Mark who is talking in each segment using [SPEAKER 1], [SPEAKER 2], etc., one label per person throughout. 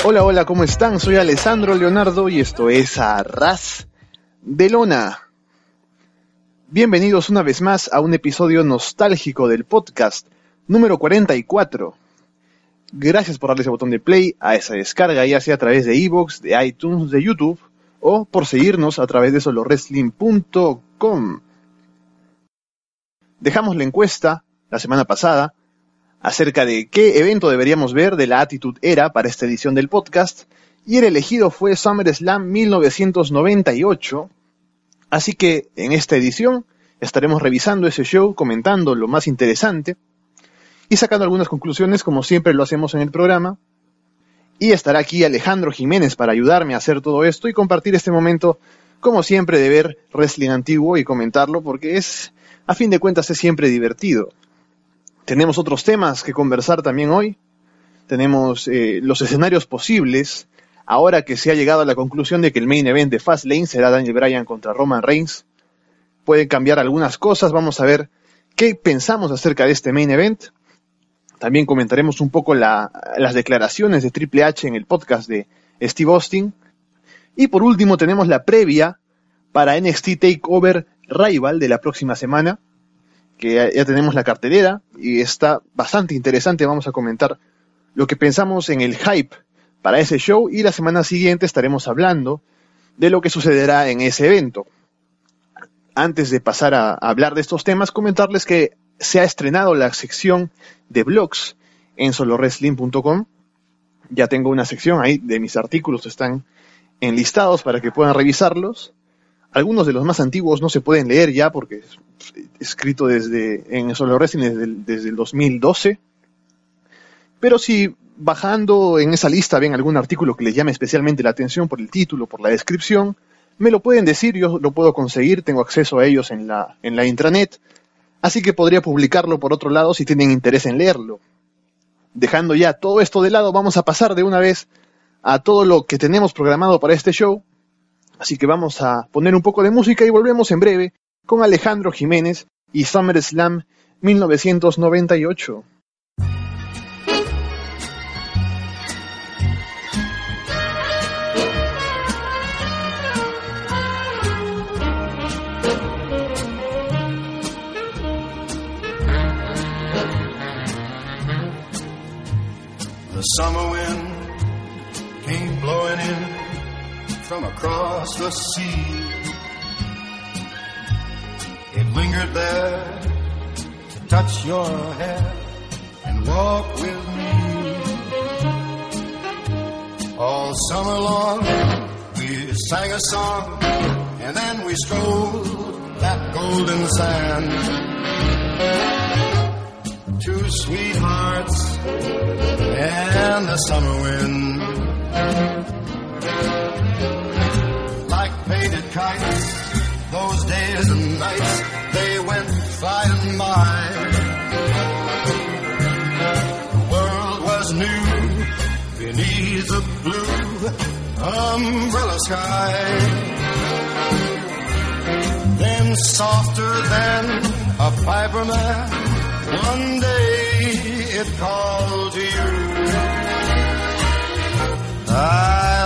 [SPEAKER 1] Hola, hola, ¿cómo están? Soy Alessandro Leonardo y esto es Arras de Lona. Bienvenidos una vez más a un episodio nostálgico del podcast número 44. Gracias por darle ese botón de play a esa descarga, ya sea a través de iVoox, de iTunes, de YouTube, o por seguirnos a través de solowrestling.com. Dejamos la encuesta la semana pasada acerca de qué evento deberíamos ver de la Attitude Era para esta edición del podcast, y el elegido fue SummerSlam 1998, así que en esta edición estaremos revisando ese show, comentando lo más interesante y sacando algunas conclusiones como siempre lo hacemos en el programa. Y estará aquí Alejandro Jiménez para ayudarme a hacer todo esto y compartir este momento, como siempre, de ver wrestling antiguo y comentarlo, porque a fin de cuentas, es siempre divertido. Tenemos otros temas que conversar también hoy. Tenemos los escenarios posibles, ahora que se ha llegado a la conclusión de que el main event de Fastlane será Daniel Bryan contra Roman Reigns. Pueden cambiar algunas cosas, vamos a ver qué pensamos acerca de este main event. También comentaremos un poco las declaraciones de Triple H en el podcast de Steve Austin. Y por último tenemos la previa para NXT TakeOver Rival de la próxima semana, que ya tenemos la cartelera y está bastante interesante. Vamos a comentar lo que pensamos en el hype para ese show, y la semana siguiente estaremos hablando de lo que sucederá en ese evento. Antes de pasar a hablar de estos temas, comentarles que se ha estrenado la sección de blogs en solowrestling.com. Ya tengo una sección ahí de mis artículos, están enlistados para que puedan revisarlos. Algunos de los más antiguos no se pueden leer ya porque es escrito en Solo Wrestling desde el 2012. Pero si bajando en esa lista ven algún artículo que les llame especialmente la atención por el título, por la descripción, me lo pueden decir, yo lo puedo conseguir, tengo acceso a ellos en la intranet. Así que podría publicarlo por otro lado si tienen interés en leerlo. Dejando ya todo esto de lado, vamos a pasar de una vez a todo lo que tenemos programado para este show. Así que vamos a poner un poco de música y volvemos en breve con Alejandro Jiménez y SummerSlam 1998.
[SPEAKER 2] The summer wind came blowing in from across the sea. It lingered there to touch your hair and walk with me. All summer long we sang a song, and then we strolled that golden sand. Two sweethearts and the summer wind, like painted kites, those days and nights, they went flying by. The world was new beneath the blue umbrella sky. Then softer than a piper man, one day it called to you. I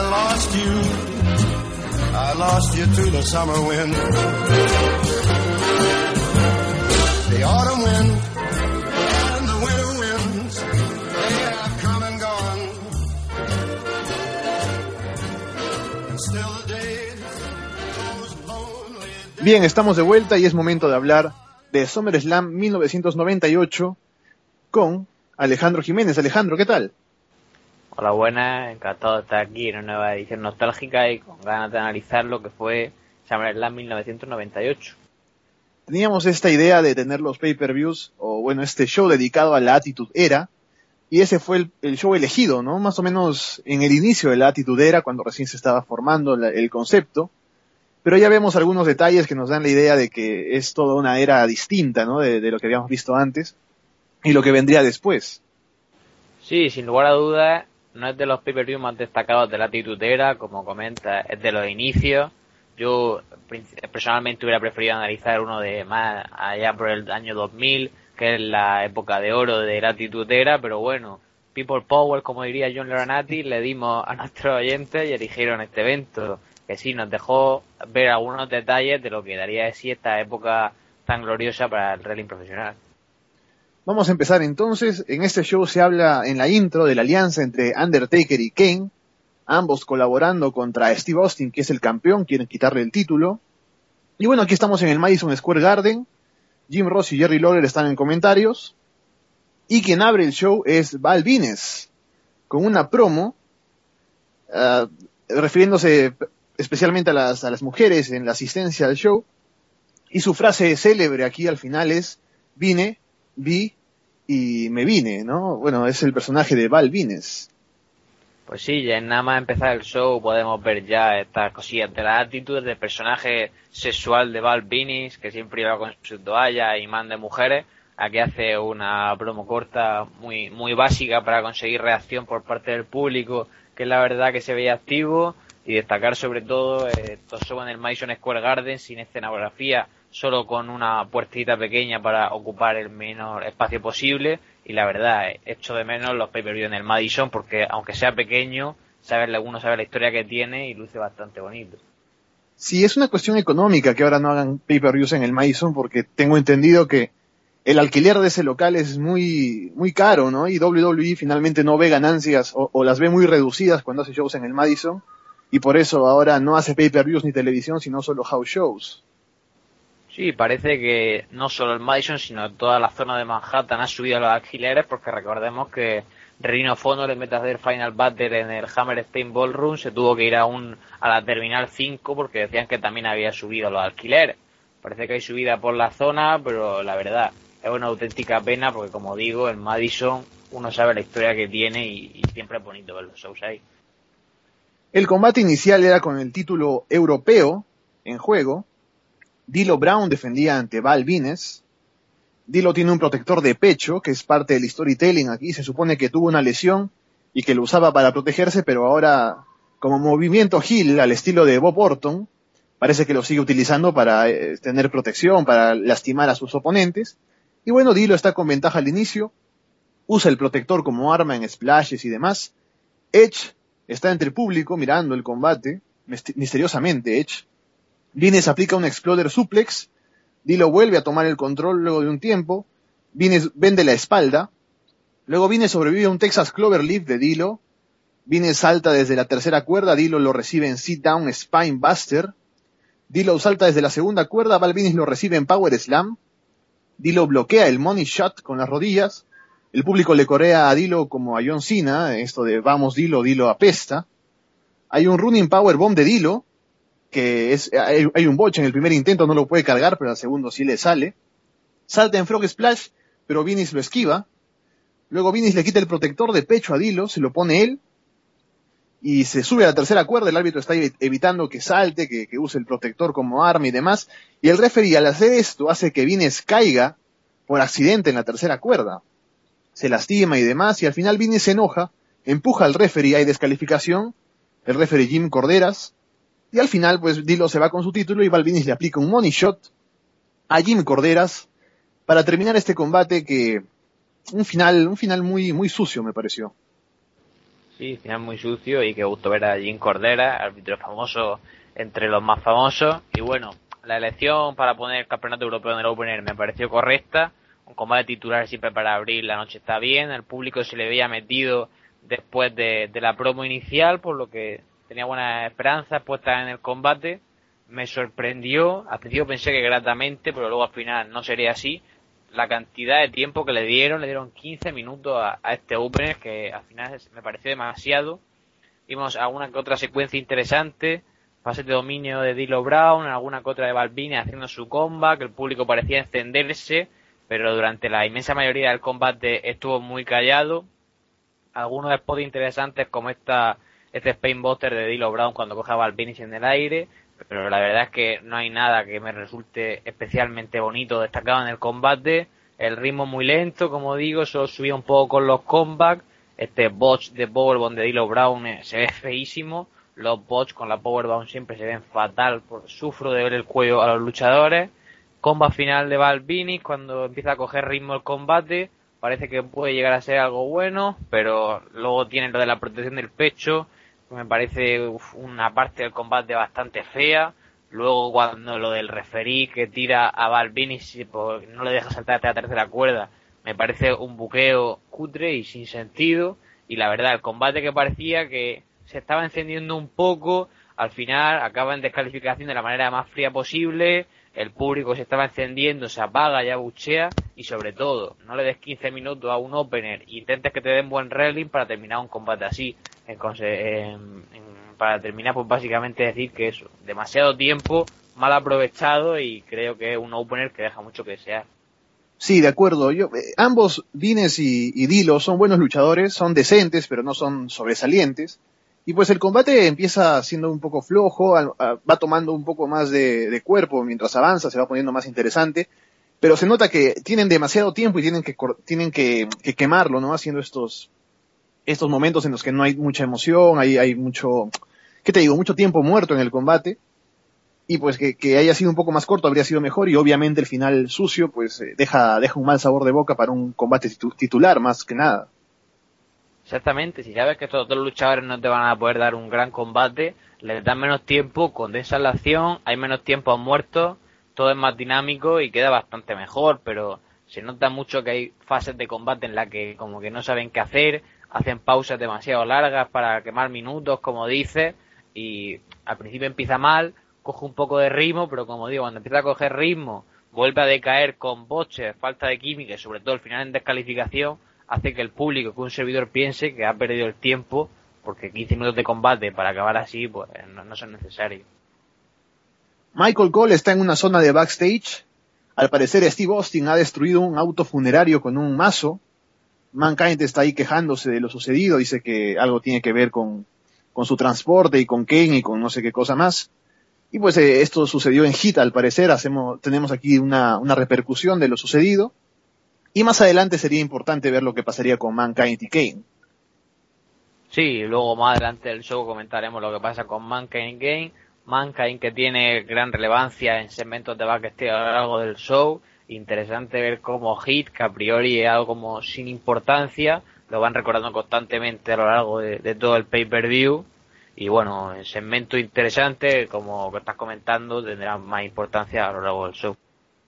[SPEAKER 2] lost you to the summer wind. The autumn wind and the winter winds, they have come and gone. And still the days, those lonely days.
[SPEAKER 1] Bien, estamos de vuelta y es momento de hablar de SummerSlam 1998 con Alejandro Jiménez. Alejandro, ¿qué tal?
[SPEAKER 3] Hola, buenas, encantado de estar aquí en una nueva edición nostálgica y con ganas de analizar lo que fue SummerSlam 1998.
[SPEAKER 1] Teníamos esta idea de tener los pay-per-views, o bueno, este show dedicado a la Attitude Era, y ese fue el show elegido, ¿no? Más o menos en el inicio de la Attitude Era, cuando recién se estaba formando el concepto, pero ya vemos algunos detalles que nos dan la idea de que es toda una era distinta, ¿no? De lo que habíamos visto antes y lo que vendría después.
[SPEAKER 3] Sí, sin lugar a dudas, no es de los pay-per-view más destacados de la Attitude Era, como comenta, es de los inicios. Yo personalmente hubiera preferido analizar uno de más allá por el año 2000, que es la época de oro de la Attitude Era, pero bueno, People Power, como diría John Laurinaitis, le dimos a nuestros oyentes y eligieron este evento, que sí nos dejó ver algunos detalles de lo que daría de sí esta época tan gloriosa para el wrestling profesional.
[SPEAKER 1] Vamos a empezar entonces. En este show se habla en la intro de la alianza entre Undertaker y Kane, ambos colaborando contra Steve Austin, que es el campeón, quieren quitarle el título. Y bueno, aquí estamos en el Madison Square Garden. Jim Ross y Jerry Lawler están en comentarios. Y quien abre el show es Val Venis, con una promo, refiriéndose especialmente a las mujeres en la asistencia al show. Y su frase célebre aquí al final es: vine, vi y me vine, ¿no? Bueno, es el personaje de Val Venis.
[SPEAKER 3] Pues sí, ya en nada más empezar el show podemos ver ya estas cosillas de las actitudes del personaje sexual de Val Venis, que siempre iba con su toalla y man de mujeres. Aquí hace una promo corta muy básica para conseguir reacción por parte del público, que es la verdad que se veía activo, y destacar sobre todo estos shows en el Madison Square Garden sin escenografía, solo con una puertita pequeña para ocupar el menor espacio posible. Y la verdad, echo de menos los pay-per-view en el Madison, porque aunque sea pequeño, uno sabe la historia que tiene y luce bastante bonito.
[SPEAKER 1] Sí, es una cuestión económica que ahora no hagan pay-per-views en el Madison, porque tengo entendido que el alquiler de ese local es muy caro, ¿no? Y WWE finalmente no ve ganancias o las ve muy reducidas cuando hace shows en el Madison, y por eso ahora no hace pay-per-views ni televisión, sino solo house shows.
[SPEAKER 3] Sí, parece que no solo el Madison, sino toda la zona de Manhattan ha subido los alquileres, porque recordemos que Ring of Honor, en vez de hacer Final Battle en el Hammerstein Ballroom, se tuvo que ir a la Terminal 5 porque decían que también había subido los alquileres. Parece que hay subida por la zona, pero la verdad es una auténtica pena, porque como digo, el Madison uno sabe la historia que tiene y siempre es bonito ver los shows ahí.
[SPEAKER 1] El combate inicial era con el título europeo en juego. D'Lo Brown defendía ante Val Venis. D'Lo tiene un protector de pecho, que es parte del storytelling aquí. Se supone que tuvo una lesión y que lo usaba para protegerse, pero ahora, como movimiento heel al estilo de Bob Orton, parece que lo sigue utilizando para tener protección, para lastimar a sus oponentes. Y bueno, D'Lo está con ventaja al inicio. Usa el protector como arma en splashes y demás. Edge está entre el público mirando el combate, misteriosamente Edge. Venis aplica un Exploder Suplex. D'Lo vuelve a tomar el control luego de un tiempo. Venis vende la espalda. Luego Venis sobrevive a un Texas Cloverleaf de D'Lo. Venis salta desde la tercera cuerda. D'Lo lo recibe en Sit Down Spine Buster. D'Lo salta desde la segunda cuerda. Val Venis lo recibe en Power Slam. D'Lo bloquea el Money Shot con las rodillas. El público le corea a D'Lo como a John Cena, esto de vamos D'Lo apesta. Hay un Running Power Bomb de D'Lo, que hay un botch en el primer intento, no lo puede cargar, pero al segundo sí le sale. Salta en Frog Splash, pero Venis lo esquiva. Luego Venis le quita el protector de pecho a D'Lo, se lo pone él, y se sube a la tercera cuerda. El árbitro está evitando que salte, que use el protector como arma y demás, y el referee al hacer esto hace que Venis caiga por accidente en la tercera cuerda. Se lastima y demás, y al final Venis se enoja, empuja al referee, hay descalificación, el referee Jim Corderas, y al final pues D'Lo se va con su título y Val Venis le aplica un Money Shot a Jim Corderas para terminar este combate, que un final muy sucio me pareció.
[SPEAKER 3] Sí, final muy sucio, y qué gusto ver a Jim Corderas, árbitro famoso entre los más famosos. Y bueno, la elección para poner el campeonato europeo en el Opener me pareció correcta. Un combate titular siempre para abrir la noche está bien. El público se le veía metido después de la promo inicial, por lo que tenía buenas esperanzas puestas en el combate. Me sorprendió, al principio pensé que gratamente, pero luego al final no sería así. La cantidad de tiempo que le dieron 15 minutos a este opener, que al final me pareció demasiado. Vimos alguna que otra secuencia interesante, pases de dominio de D'Lo Brown, alguna que otra de Val Venis haciendo su comeback, el público parecía encenderse, pero durante la inmensa mayoría del combate estuvo muy callado. Algunos spots interesantes como este Spinebuster de D'Lo Brown cuando coge a Val Venis en el aire, pero la verdad es que no hay nada que me resulte especialmente bonito destacado en el combate. El ritmo muy lento, como digo, solo subía un poco con los comebacks. Este botch de Powerbomb de D'Lo Brown se ve feísimo. Los botch con la Powerbomb siempre se ven fatal, sufro de ver el cuello a los luchadores. Combat final de Val Venis cuando empieza a coger ritmo el combate, parece que puede llegar a ser algo bueno, pero luego tiene lo de la protección del pecho, que me parece una parte del combate bastante fea. Luego cuando lo del referí que tira a Balbini pues, no le deja saltar hasta la tercera cuerda, me parece un buqueo cutre y sin sentido. Y la verdad, el combate que parecía que se estaba encendiendo un poco, al final acaba en descalificación de la manera más fría posible. El público se estaba encendiendo, se apaga, ya buchea, y sobre todo, no le des 15 minutos a un opener e intentes que te den buen wrestling para terminar un combate así. Para terminar, pues básicamente decir que eso, demasiado tiempo, mal aprovechado, y creo que es un opener que deja mucho que desear.
[SPEAKER 1] Sí, de acuerdo. Ambos, Vines y Dilo, son buenos luchadores, son decentes, pero no son sobresalientes. Y pues el combate empieza siendo un poco flojo, va tomando un poco más de cuerpo mientras avanza, se va poniendo más interesante, pero se nota que tienen demasiado tiempo y tienen que quemarlo, ¿no? Haciendo estos momentos en los que no hay mucha emoción, hay mucho, ¿qué te digo? Mucho tiempo muerto en el combate, y pues que haya sido un poco más corto habría sido mejor, y obviamente el final sucio pues deja un mal sabor de boca para un combate titular, más que nada.
[SPEAKER 3] Exactamente, si sabes que estos dos luchadores no te van a poder dar un gran combate, les dan menos tiempo, condensan la acción, hay menos tiempo muertos, todo es más dinámico y queda bastante mejor, pero se nota mucho que hay fases de combate en las que como que no saben qué hacer, hacen pausas demasiado largas para quemar minutos, como dices, y al principio empieza mal, coge un poco de ritmo, pero como digo, cuando empieza a coger ritmo, vuelve a decaer con boches, falta de química y sobre todo al final en descalificación, hace que el público, que un servidor piense que ha perdido el tiempo, porque 15 minutos de combate para acabar así, pues no son necesarios.
[SPEAKER 1] Michael Cole está en una zona de backstage. Al parecer Steve Austin ha destruido un auto funerario con un mazo. Mankind está ahí quejándose de lo sucedido, dice que algo tiene que ver con su transporte y con Kane y con no sé qué cosa más. Y pues esto sucedió en Hit, al parecer. Tenemos aquí una repercusión de lo sucedido. Y más adelante sería importante ver lo que pasaría con Mankind y Kane.
[SPEAKER 3] Sí, luego más adelante del show comentaremos lo que pasa con Mankind y Kane. Mankind, que tiene gran relevancia en segmentos de backstage a lo largo del show. Interesante ver cómo Hit, que a priori es algo como sin importancia, lo van recordando constantemente a lo largo de todo el pay-per-view. Y bueno, en segmento interesante, como que estás comentando, tendrá más importancia a lo largo del show.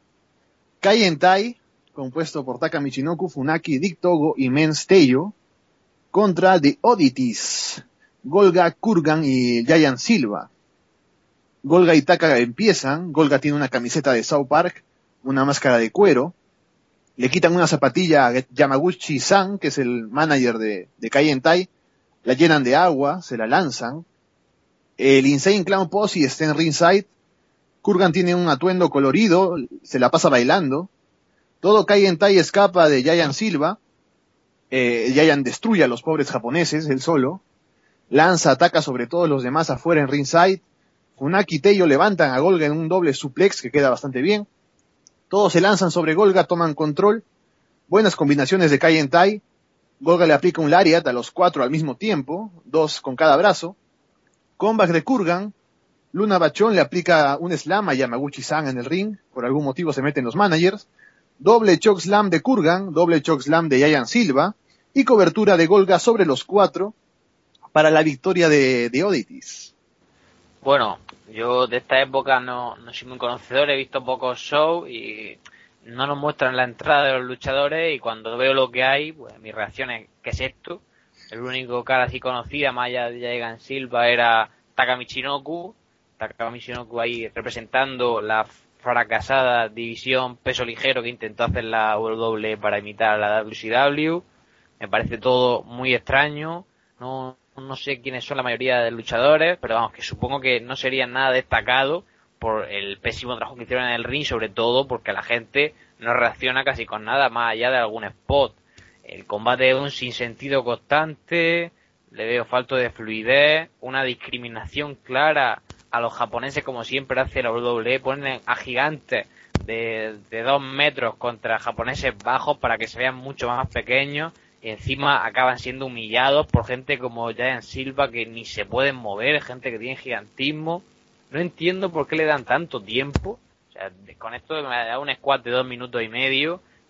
[SPEAKER 1] Kai Entai, compuesto por Taka Michinoku, Funaki, Dick Togo y Mens Teio, contra The Oddities, Golga, Kurgan y Giant Silva. Golga y Taka empiezan. Golga tiene una camiseta de South Park, una máscara de cuero, le quitan una zapatilla a Yamaguchi-san, que es el manager de Kai Entai, la llenan de agua, se la lanzan. El Insane Clown Posse está en ringside. Kurgan tiene un atuendo colorido, se la pasa bailando. Todo Kai Entai escapa de Giant Silva. Giant destruye a los pobres japoneses, él solo. Lanza, ataca sobre todos los demás afuera en ringside. Funaki y Teio levantan a Golga en un doble suplex que queda bastante bien. Todos se lanzan sobre Golga, toman control. Buenas combinaciones de Kai Entai. Golga le aplica un lariat a los 4 al mismo tiempo, 2 con cada brazo. Comeback de Kurgan. Luna Bachón le aplica un slam a Yamaguchi-san en el ring. Por algún motivo se meten los managers. Doble choke slam de Kurgan, doble choke slam de Giant Silva. Y cobertura de Golga sobre los 4 para la victoria de Oddities.
[SPEAKER 3] Bueno, yo de esta época no soy muy conocedor, he visto pocos shows y no nos muestran la entrada de los luchadores, y cuando veo lo que hay, pues mi reacción es, ¿qué es esto? El único cara así conocida, más allá de Giant Silva, era Taka Michinoku ahí representando la fracasada división peso ligero que intentó hacer la WWE para imitar a la WCW. Me parece todo muy extraño, no sé quiénes son la mayoría de luchadores, pero vamos, que supongo que no serían nada destacado por el pésimo trabajo que hicieron en el ring, sobre todo porque la gente no reacciona casi con nada más allá de algún spot. El combate es un sinsentido constante, le veo falta de fluidez, una discriminación clara a los japoneses como siempre hace la WWE, ponen a gigantes de 2 metros contra japoneses bajos para que se vean mucho más pequeños, y encima acaban siendo humillados por gente como Giant Silva que ni se pueden mover, gente que tiene gigantismo. No entiendo por qué le dan tanto tiempo. O sea, con esto me da un squat de 2 minutos y medio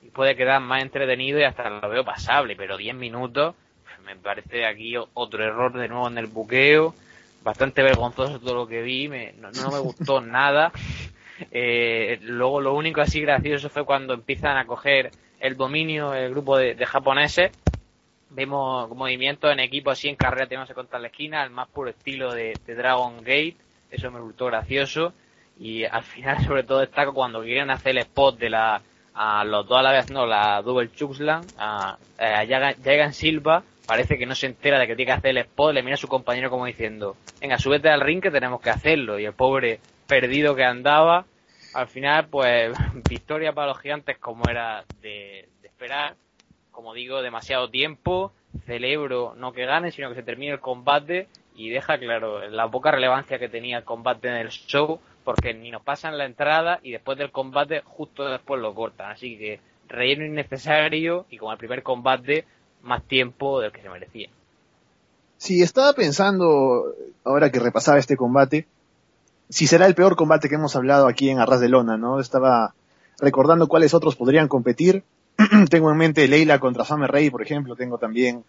[SPEAKER 3] y puede quedar más entretenido y hasta lo veo pasable, pero 10 minutos me parece aquí otro error de nuevo en el buqueo, bastante vergonzoso todo lo que vi, no me gustó nada. Luego lo único así gracioso fue cuando empiezan a coger el dominio el grupo de japoneses. Vemos movimientos en equipo así en carrera tirándose contra la esquina, al más puro estilo de Dragon Gate. Eso me resultó gracioso. Y al final, sobre todo, destaco cuando quieren hacer el spot de a los dos a la vez, no, la Double Chokeslam, a Jagan Silva. Parece que no se entera de que tiene que hacer el spot, le mira a su compañero como diciendo, venga, súbete al ring que tenemos que hacerlo. Y el pobre perdido que andaba, al final, pues, victoria para los gigantes como era de esperar. Como digo, demasiado tiempo, celebro no que gane, sino que se termine el combate y deja claro la poca relevancia que tenía el combate en el show, porque ni nos pasan la entrada y después del combate justo después lo cortan, así que relleno innecesario y como el primer combate, más tiempo del que se merecía.
[SPEAKER 1] Sí, estaba pensando, ahora que repasaba este combate, si será el peor combate que hemos hablado aquí en Arras de Lona, ¿no? Estaba recordando cuáles otros podrían competir. Tengo en mente Leila contra Summer Rae, por ejemplo. Tengo también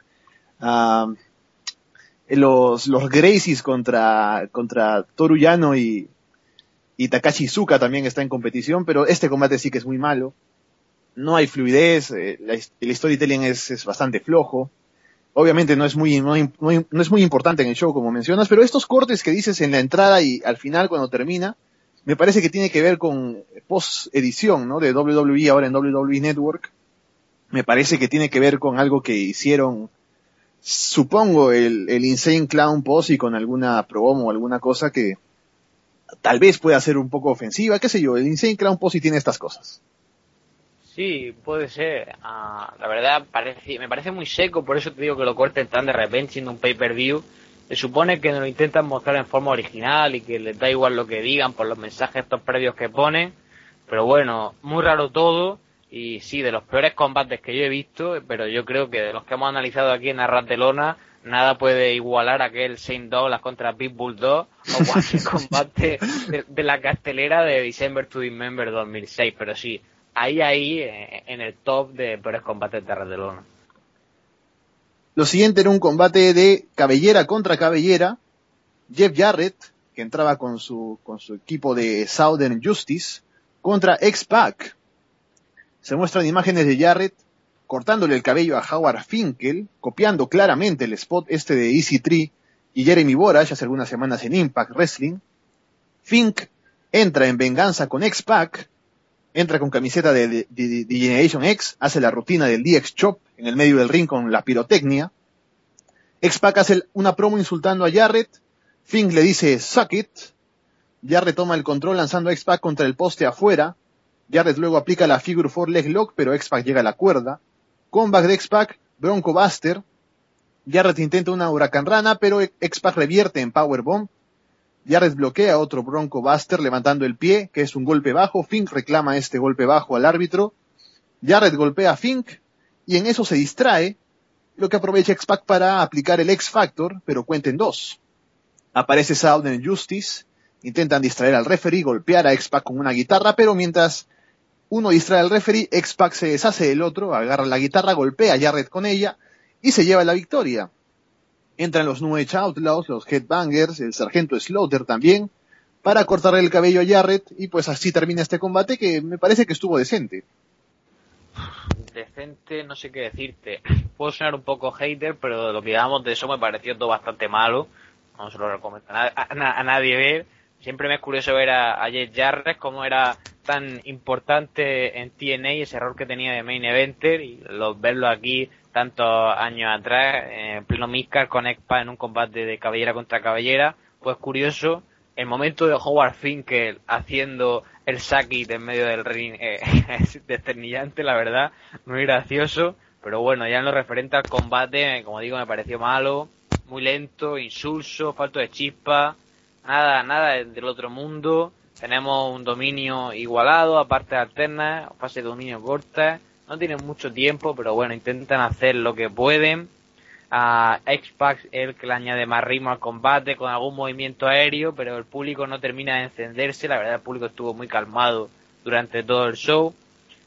[SPEAKER 1] los Gracies contra Toru Yano y Takashi Iizuka también está en competición, pero este combate sí que es muy malo. No hay fluidez, el storytelling es bastante flojo. Obviamente no es muy importante en el show, como mencionas, pero estos cortes que dices en la entrada y al final cuando termina, me parece que tiene que ver con post-edición, ¿no? De WWE ahora en WWE Network. Me parece que tiene que ver con algo que hicieron, supongo, el Insane Clown Posse con alguna promo o alguna cosa que tal vez pueda ser un poco ofensiva, qué sé yo, el Insane Clown Posse tiene estas cosas.
[SPEAKER 3] Sí, puede ser. La verdad me parece muy seco, por eso te digo que lo corten tan de repente siendo un pay-per-view. Se supone que nos lo intentan mostrar en forma original y que les da igual lo que digan por los mensajes estos previos que ponen. Pero bueno, muy raro todo. Y sí, de los peores combates que yo he visto, pero yo creo que de los que hemos analizado aquí en Arras de Lona, nada puede igualar aquel Saint Douglas contra Pitbull 2 o cualquier combate de la cartelera de December to Dismember 2006. Pero sí, ahí en el top de peores combates de Arras de Lona.
[SPEAKER 1] Lo siguiente era un combate de cabellera contra cabellera. Jeff Jarrett, que entraba con su equipo de Southern Justice, contra X-Pac. Se muestran imágenes de Jarrett cortándole el cabello a Howard Finkel, copiando claramente el spot este de EC3 y Jeremy Borash hace algunas semanas en Impact Wrestling. Fink entra en venganza con X-Pac, entra con camiseta de Generation X, hace la rutina del DX Chop en el medio del ring con la pirotecnia. X-Pac hace una promo insultando a Jarrett, Fink le dice "suck it", Jarrett toma el control lanzando a X-Pac contra el poste afuera, Jarrett luego aplica la Figure 4 Leg Lock, pero X-Pac llega a la cuerda. Comeback de X-Pac, Bronco Buster. Jarrett intenta una Huracán Rana, pero X-Pac revierte en Powerbomb. Jarrett bloquea otro Bronco Buster levantando el pie, que es un golpe bajo. Fink reclama este golpe bajo al árbitro. Jarrett golpea a Fink, y en eso se distrae, lo que aprovecha X-Pac para aplicar el X-Factor, pero cuenta en dos. Aparece Southern Justice, intentan distraer al referee, golpear a X-Pac con una guitarra, pero mientras uno distrae al referee, X-Pac se deshace del otro, agarra la guitarra, golpea a Jarrett con ella y se lleva la victoria. Entran los New Age Outlaws, los Headbangers, el Sargento Slaughter también, para cortarle el cabello a Jarrett, y pues así termina este combate que me parece que estuvo decente.
[SPEAKER 3] Decente, no sé qué decirte. Puedo sonar un poco hater, pero lo que digamos de eso me pareció todo bastante malo. No se lo recomiendo a nadie ver. Siempre me es curioso ver a Jeff Jarrett, cómo era tan importante en TNA, ese rol que tenía de main eventer, y verlo aquí tantos años atrás, en pleno Midcard con X-Pac en un combate de cabellera contra cabellera, pues curioso. El momento de Howard Finkel haciendo el Sakit en medio del ring es desternillante, la verdad, muy gracioso, pero bueno, ya en lo referente al combate, como digo, me pareció malo, muy lento, insulso, falto de chispa, nada del otro mundo. Tenemos un dominio igualado, aparte alternas, fase de dominio corta, no tienen mucho tiempo, pero bueno, intentan hacer lo que pueden. A X-Pac el que le añade más ritmo al combate con algún movimiento aéreo, pero el público no termina de encenderse. La verdad, el público estuvo muy calmado durante todo el show.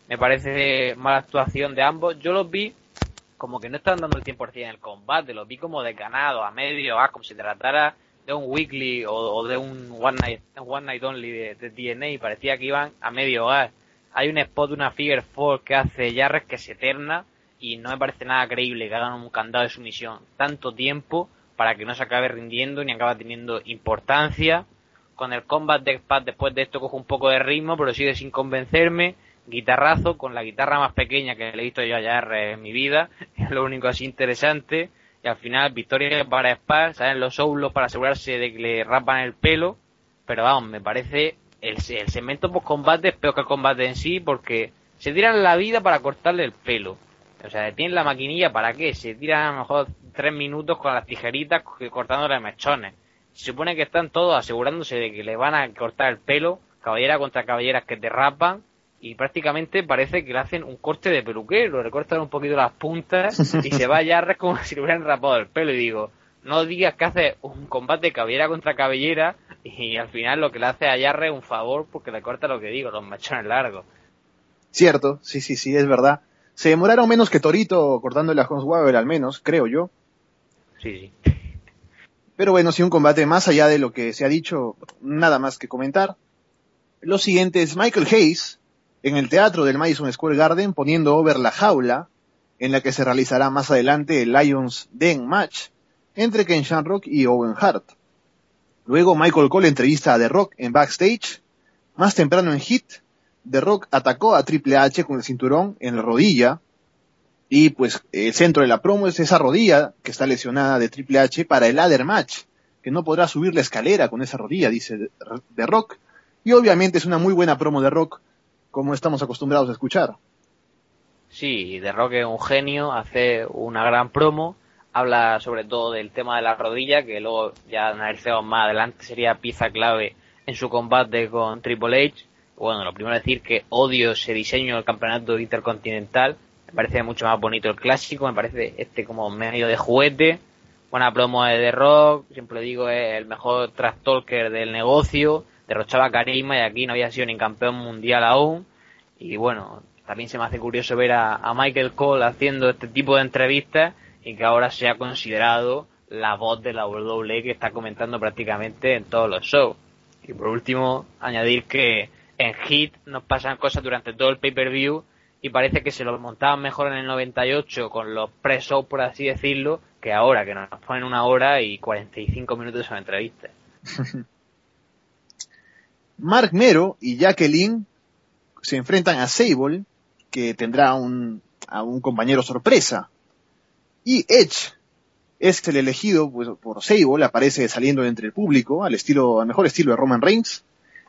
[SPEAKER 3] me parece mala actuación de ambos. Yo los vi como que no estaban dando el 100% en el combate, los vi como desganados, a medio, como si tratara de un weekly o de un one night only de TNA, y parecía que iban a medio gas. Hay un spot de una figure four que hace Jarrett que es eterna, y no me parece nada creíble que hagan un candado de sumisión tanto tiempo para que no se acabe rindiendo ni acabe teniendo importancia. Con el combat de X-Pac después de esto coge un poco de ritmo, pero sigue sin convencerme. Guitarrazo con la guitarra más pequeña que le he visto yo a Jarrett en mi vida, es lo único así interesante. Y al final victoria para X-Pac, salen los Outlaws para asegurarse de que le rapan el pelo, pero vamos, me parece el segmento post combate es peor que el combate en sí, porque se tiran la vida para cortarle el pelo. O sea, tienen la maquinilla, ¿para qué? Se tiran a lo mejor 3 minutos con las tijeritas cortándole mechones. Se supone que están todos asegurándose de que le van a cortar el pelo, cabellera contra cabelleras que te rapan, y prácticamente parece que le hacen un corte de peluquero, le cortan un poquito las puntas y se va a Jarrett como si le hubieran rapado el pelo. Y digo, no digas que hace un combate de cabellera contra cabellera y al final lo que le hace a Jarrett es un favor porque le corta lo que digo, los mechones largos.
[SPEAKER 1] Cierto, sí, es verdad. Se demoraron menos que Torito cortándole a Hornswoggle, al menos, creo yo.
[SPEAKER 3] Sí.
[SPEAKER 1] Pero bueno, sí, un combate más allá de lo que se ha dicho, nada más que comentar. Lo siguiente es Michael Hayes en el teatro del Madison Square Garden poniendo over la jaula en la que se realizará más adelante el Lions Den match entre Ken Shamrock y Owen Hart. Luego Michael Cole entrevista a The Rock en backstage. Más temprano en Heat, The Rock atacó a Triple H con el cinturón en la rodilla, y pues el centro de la promo es esa rodilla que está lesionada de Triple H para el ladder match, que no podrá subir la escalera con esa rodilla, dice The Rock, y obviamente es una muy buena promo de Rock, como estamos acostumbrados a escuchar.
[SPEAKER 3] Sí, The Rock es un genio, hace una gran promo, habla sobre todo del tema de la rodilla, que luego ya analizamos más adelante, sería pieza clave en su combate con Triple H. Bueno, lo primero es decir que odio ese diseño del campeonato intercontinental, me parece mucho más bonito el clásico, me parece como medio de juguete. Buena promo de The Rock, siempre digo, es el mejor trash talker del negocio, derrochaba carisma y aquí no había sido ni campeón mundial aún. Y bueno, también se me hace curioso ver a Michael Cole haciendo este tipo de entrevistas y que ahora sea considerado la voz de la WWE que está comentando prácticamente en todos los shows. Y por último, añadir que en Heat nos pasan cosas durante todo el pay-per-view y parece que se los montaban mejor en el 98 con los pre-shows, por así decirlo, que ahora, que nos ponen 1 hora y 45 minutos en entrevista.
[SPEAKER 1] Mark Mero y Jacqueline se enfrentan a Sable, que tendrá a un compañero sorpresa. Y Edge es el elegido pues, por Sable, aparece saliendo entre el público, al mejor estilo de Roman Reigns.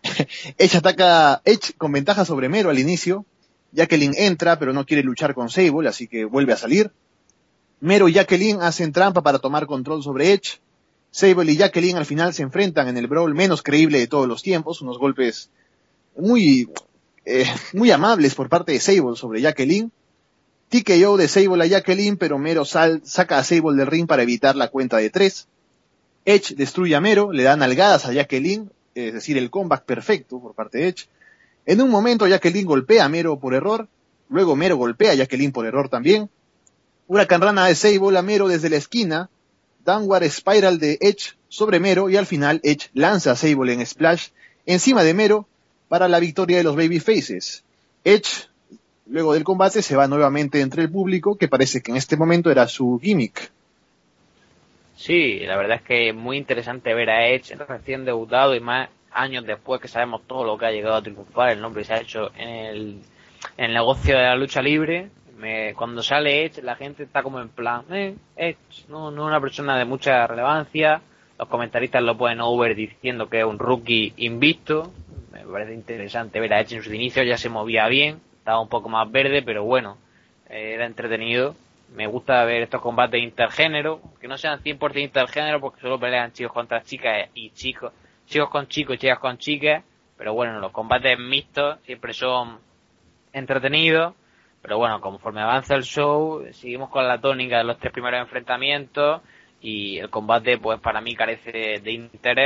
[SPEAKER 1] Edge con ventaja sobre Mero al inicio. Jacqueline entra, pero no quiere luchar con Sable, así que vuelve a salir. Mero y Jacqueline hacen trampa para tomar control sobre Edge. Sable y Jacqueline al final se enfrentan en el brawl menos creíble de todos los tiempos, unos golpes muy amables por parte de Sable sobre Jacqueline. TKO de Sable a Jacqueline, pero Mero saca a Sable del ring para evitar la cuenta de 3. Edge destruye a Mero, le da nalgadas a Jacqueline, es decir, el comeback perfecto por parte de Edge. En un momento Jacqueline golpea a Mero por error, luego Mero golpea a Jacqueline por error también. Huracán Rana de Sable a Mero desde la esquina, Downward Spiral de Edge sobre Mero y al final Edge lanza a Sable en Splash encima de Mero para la victoria de los Babyfaces. Edge, luego del combate, se va nuevamente entre el público, que parece que en este momento era su gimmick.
[SPEAKER 3] Sí, la verdad es que es muy interesante ver a Edge recién debutado y más años después que sabemos todo lo que ha llegado a triunfar, el nombre se ha hecho en el negocio de la lucha libre. Cuando sale Edge la gente está como en plan, Edge no es una persona de mucha relevancia, los comentaristas lo ponen over diciendo que es un rookie invicto. Me parece interesante ver a Edge en sus inicios, ya se movía bien, estaba un poco más verde, pero bueno, era entretenido. Me gusta ver estos combates intergénero, que no sean 100% intergénero porque solo pelean chicos contra chicas y chicos con chicos y chicas con chicas, pero bueno, los combates mixtos siempre son entretenidos. Pero bueno, conforme avanza el show, seguimos con la tónica de los 3 primeros enfrentamientos y el combate pues para mí carece de interés.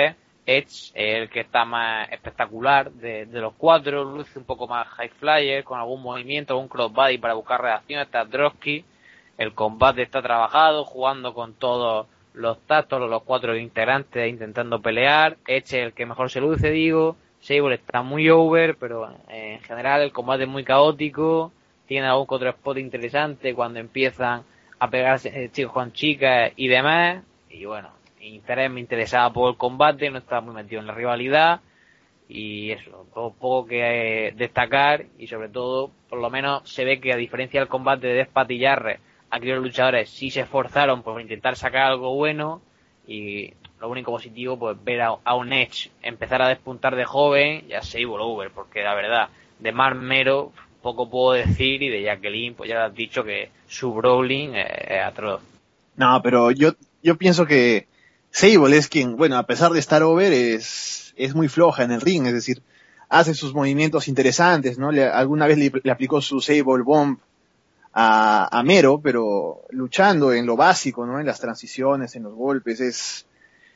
[SPEAKER 3] Edge, el que está más espectacular de los cuatro, luce un poco más high flyer, con algún movimiento, algún crossbody para buscar reacciones. Está Drosky, el combate está trabajado, jugando con todos los tactos, los cuatro integrantes intentando pelear. Edge es el que mejor se luce, digo. Sable está muy over, pero en general el combate es muy caótico. Tiene algún otro spot interesante cuando empiezan a pegarse chicos con chicas y demás. Y bueno, interés me interesaba por el combate, no estaba muy metido en la rivalidad. Y eso, poco que destacar. Y sobre todo, por lo menos se ve que a diferencia del combate de Despat y Jarrett, aquí los luchadores sí se esforzaron por intentar sacar algo bueno. Y lo único positivo, pues ver a un Edge empezar a despuntar de joven, ya Sable over, porque la verdad, de Mark Mero poco puedo decir, y de Jacqueline, pues ya lo has dicho que su brawling es atroz.
[SPEAKER 1] No, pero yo pienso que Sable es quien, bueno, a pesar de estar over, es muy floja en el ring, es decir, hace sus movimientos interesantes, ¿no? Alguna vez le aplicó su Sable Bomb a Mero, pero luchando en lo básico, ¿no? En las transiciones, en los golpes,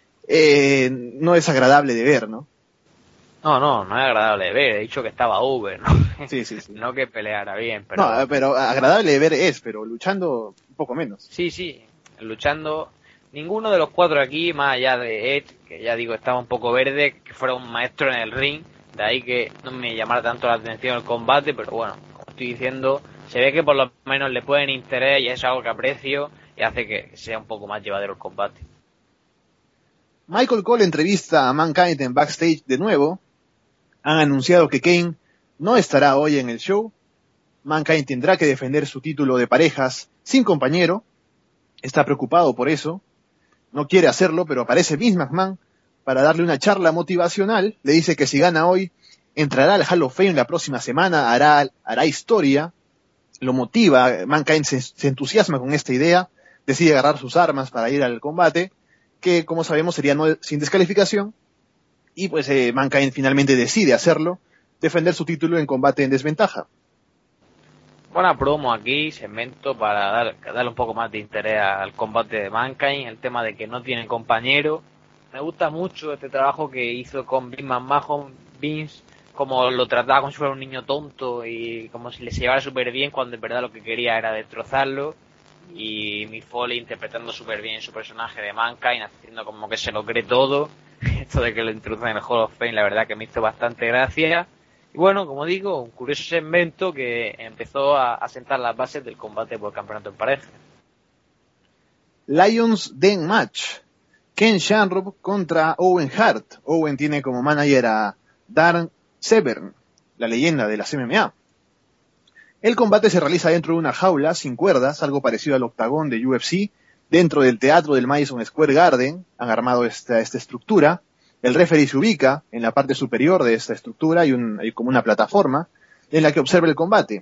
[SPEAKER 1] no es agradable de ver, ¿no?
[SPEAKER 3] No es agradable de ver, he dicho que estaba over, ¿no?
[SPEAKER 1] Sí.
[SPEAKER 3] No que peleara bien, pero...
[SPEAKER 1] No, pero agradable de ver es, pero luchando un poco menos.
[SPEAKER 3] Sí, luchando... Ninguno de los cuatro aquí, más allá de Edge, que ya digo estaba un poco verde, que fuera un maestro en el ring, de ahí que no me llamara tanto la atención el combate, pero bueno, como estoy diciendo, se ve que por lo menos le pueden interés y es algo que aprecio y hace que sea un poco más llevadero el combate.
[SPEAKER 1] Michael Cole entrevista a Mankind en backstage de nuevo. Han anunciado que Kane no estará hoy en el show. Mankind tendrá que defender su título de parejas sin compañero. Está preocupado por eso. No quiere hacerlo, pero aparece Vince McMahon para darle una charla motivacional. Le dice que si gana hoy, entrará al Hall of Fame la próxima semana, hará historia. Lo motiva, Mankind se entusiasma con esta idea, decide agarrar sus armas para ir al combate, que como sabemos sería sin descalificación. Y pues Mankind finalmente decide hacerlo, defender su título en combate en desventaja.
[SPEAKER 3] Buena promo aquí, segmento para darle un poco más de interés al combate de Mankind, el tema de que no tiene compañero. Me gusta mucho este trabajo que hizo con Vince McMahon, Vince, como lo trataba como si fuera un niño tonto y como si le se llevara súper bien cuando en verdad lo que quería era destrozarlo. Y Mick Foley interpretando súper bien su personaje de Mankind, haciendo como que se lo cree todo. Esto de que lo introducen en el Hall of Fame, la verdad que me hizo bastante gracia. Y bueno, como digo, un curioso segmento que empezó a sentar las bases del combate por el campeonato en pareja.
[SPEAKER 1] Lions Den Match. Ken Shamrock contra Owen Hart. Owen tiene como manager a Dan Severn, la leyenda de las MMA. El combate se realiza dentro de una jaula sin cuerdas, algo parecido al octagón de UFC, dentro del teatro del Madison Square Garden. Han armado esta estructura. El referee se ubica en la parte superior de esta estructura, hay como una plataforma en la que observa el combate.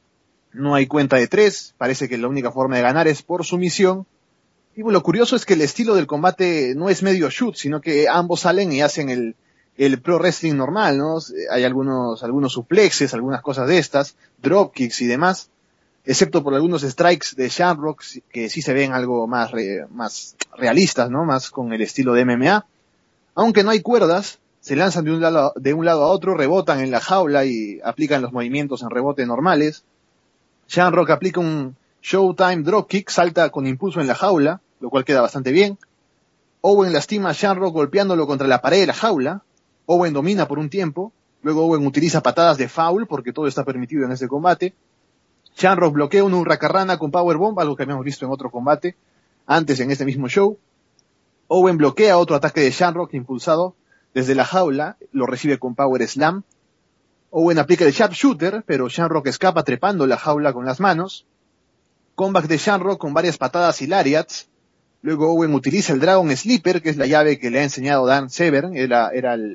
[SPEAKER 1] No hay cuenta de 3, parece que la única forma de ganar es por sumisión. Y lo curioso es que el estilo del combate no es medio shoot, sino que ambos salen y hacen el pro wrestling normal, ¿no? Hay algunos suplexes, algunas cosas de estas, dropkicks y demás, excepto por algunos strikes de Shamrock que sí se ven algo más realistas, ¿no? Más con el estilo de MMA. Aunque no hay cuerdas, se lanzan de un lado a otro, rebotan en la jaula y aplican los movimientos en rebote normales. Shamrock aplica un Showtime Dropkick, salta con impulso en la jaula, lo cual queda bastante bien. Owen lastima a Shamrock golpeándolo contra la pared de la jaula. Owen domina por un tiempo. Luego Owen utiliza patadas de foul, porque todo está permitido en este combate. Shamrock bloquea una hurracarrana con powerbomb, algo que habíamos visto en otro combate, antes en este mismo show. Owen bloquea otro ataque de Shamrock impulsado desde la jaula, lo recibe con Power Slam. Owen aplica el Sharpshooter, pero Shamrock escapa trepando la jaula con las manos. Comeback de Shamrock con varias patadas y lariats. Luego Owen utiliza el Dragon Sleeper, que es la llave que le ha enseñado Dan Severn, era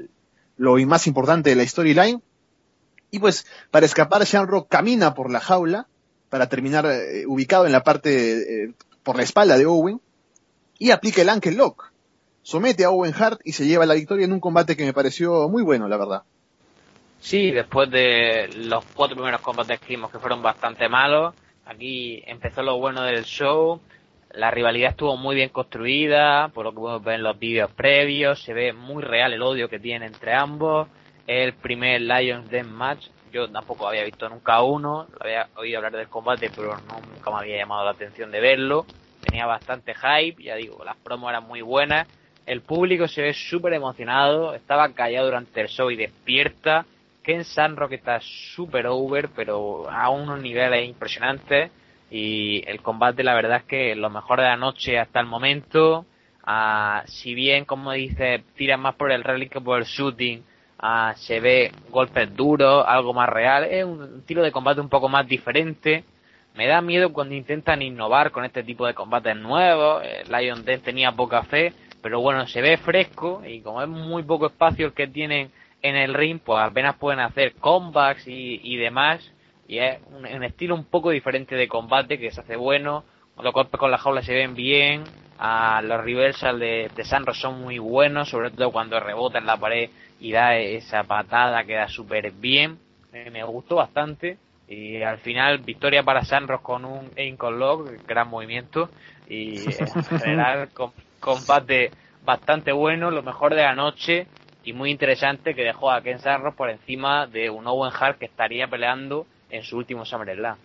[SPEAKER 1] lo más importante de la storyline. Y pues, para escapar, Shamrock camina por la jaula, para terminar ubicado en la parte, por la espalda de Owen. Y aplica el Ankle Lock. Somete a Owen Hart y se lleva la victoria en un combate que me pareció muy bueno, la verdad.
[SPEAKER 3] Sí, después de los 4 primeros combates que vimos que fueron bastante malos, aquí empezó lo bueno del show. La rivalidad estuvo muy bien construida, por lo que podemos ver en los vídeos previos, se ve muy real el odio que tienen entre ambos. El primer Lions Den match, yo tampoco había visto nunca uno, había oído hablar del combate, pero nunca me había llamado la atención de verlo. Tenía bastante hype, ya digo, las promos eran muy buenas. El público se ve súper emocionado, estaba callado durante el show y despierta. Ken Shamrock está súper over, pero a unos niveles impresionantes. Y el combate, la verdad es que lo mejor de la noche hasta el momento. Si bien, como dice, tira más por el wrestling que por el shooting, se ve golpes duros, algo más real. Es un estilo de combate un poco más diferente. Me da miedo cuando intentan innovar con este tipo de combates nuevos. Lion Den tenía poca fe, pero bueno, se ve fresco y como es muy poco espacio el que tienen en el ring, pues apenas pueden hacer comebacks y demás. Y es un estilo un poco diferente de combate que se hace bueno. Los golpes con la jaula se ven bien. Los reversals de Shamrock son muy buenos, sobre todo cuando rebota en la pared y da esa patada, queda súper bien. Me gustó bastante. Y al final, victoria para Shamrock con un ankle lock, gran movimiento. Y en general, combate bastante bueno, lo mejor de la noche. Y muy interesante, que dejó a Ken Shamrock por encima de un Owen Hart que estaría peleando en su último SummerSlam.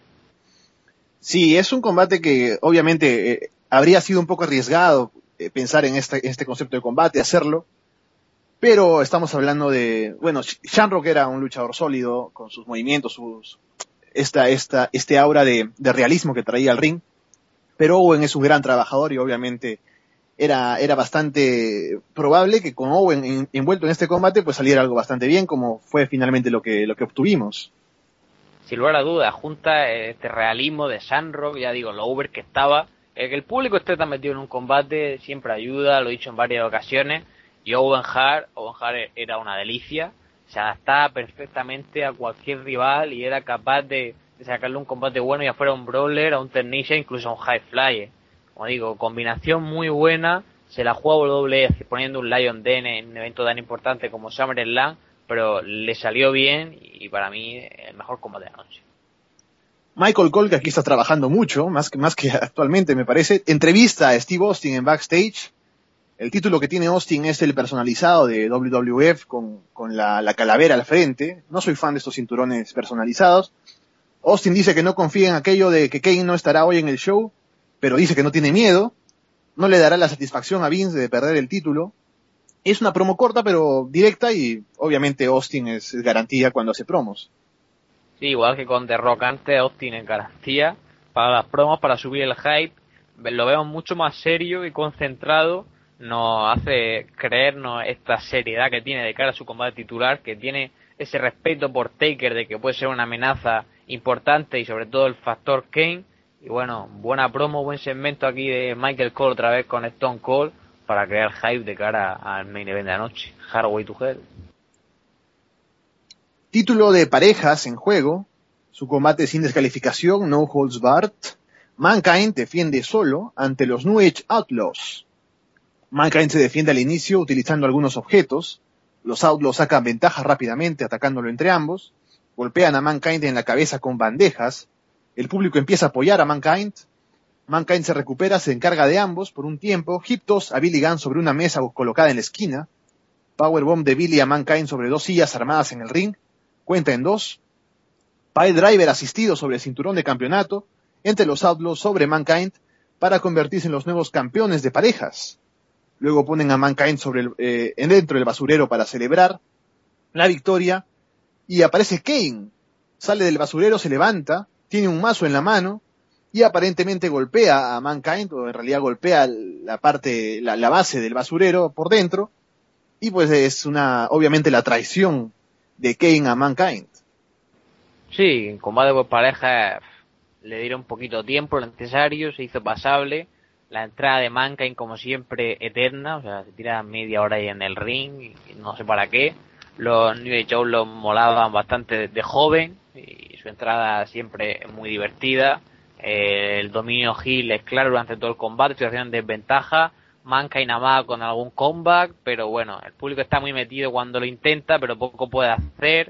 [SPEAKER 1] Sí, es un combate que obviamente habría sido un poco arriesgado pensar en este concepto de combate, hacerlo, pero estamos hablando de, bueno, Shamrock era un luchador sólido con sus movimientos, este aura de realismo que traía al ring, pero Owen es un gran trabajador y obviamente era bastante probable que con Owen envuelto en este combate pues saliera algo bastante bien, como fue finalmente lo que obtuvimos.
[SPEAKER 3] Sin lugar a dudas, junta este realismo de Shamrock, ya digo, lo over que estaba. El que el público esté tan metido en un combate siempre ayuda, lo he dicho en varias ocasiones. Y Owen Hart era una delicia, se adaptaba perfectamente a cualquier rival y era capaz de sacarle un combate bueno, ya fuera un brawler, a un technician, incluso a un high flyer. Como digo, combinación muy buena, se la jugó a WWE poniendo un Lion Den en un evento tan importante como SummerSlam, pero le salió bien y para mí el mejor combate de la noche.
[SPEAKER 1] Michael Cole, que aquí está trabajando mucho, más que actualmente me parece, entrevista a Steve Austin en backstage. El título que tiene Austin es el personalizado de WWF con la calavera al frente. No soy fan de estos cinturones personalizados. Austin dice que no confía en aquello de que Kane no estará hoy en el show, pero dice que no tiene miedo. No le dará la satisfacción a Vince de perder el título. Es una promo corta pero directa y obviamente Austin es garantía cuando hace promos.
[SPEAKER 3] Sí, igual que con The Rock antes, Austin es garantía para las promos, para subir el hype. Lo vemos mucho más serio y concentrado. Nos hace creernos esta seriedad que tiene de cara a su combate titular, que tiene ese respeto por Taker de que puede ser una amenaza importante y sobre todo el factor Kane. Y bueno, buena promo, buen segmento aquí de Michael Cole otra vez con Stone Cold para crear hype de cara al main event de la noche. Hardway to Hell.
[SPEAKER 1] Título de parejas en juego, su combate sin descalificación, no holds barred. Mankind defiende solo ante los New Age Outlaws. Mankind se defiende al inicio utilizando algunos objetos. Los Outlaws sacan ventaja rápidamente atacándolo entre ambos. Golpean a Mankind en la cabeza con bandejas. El público empieza a apoyar a Mankind. Mankind se recupera, se encarga de ambos por un tiempo. Hip toss a Billy Gunn sobre una mesa colocada en la esquina. Powerbomb de Billy a Mankind sobre dos sillas armadas en el ring. Cuenta en 2. Pile Driver asistido sobre el cinturón de campeonato entre los Outlaws sobre Mankind para convertirse en los nuevos campeones de parejas. Luego ponen a Mankind dentro del basurero para celebrar la victoria y aparece Kane. Sale del basurero, se levanta, tiene un mazo en la mano y aparentemente golpea a Mankind, o en realidad golpea la base del basurero por dentro, y pues es obviamente la traición de Kane a Mankind.
[SPEAKER 3] Sí, en combate por pareja le dieron un poquito de tiempo, lo necesario, se hizo pasable. La entrada de Mankind, como siempre, eterna, o sea, se tira media hora ahí en el ring, y no sé para qué. Los New Age Outlaws molaban bastante de joven, y su entrada siempre muy divertida. El dominio heel es claro durante todo el combate, situación en desventaja. Mankind amada con algún comeback, pero bueno, el público está muy metido cuando lo intenta, pero poco puede hacer.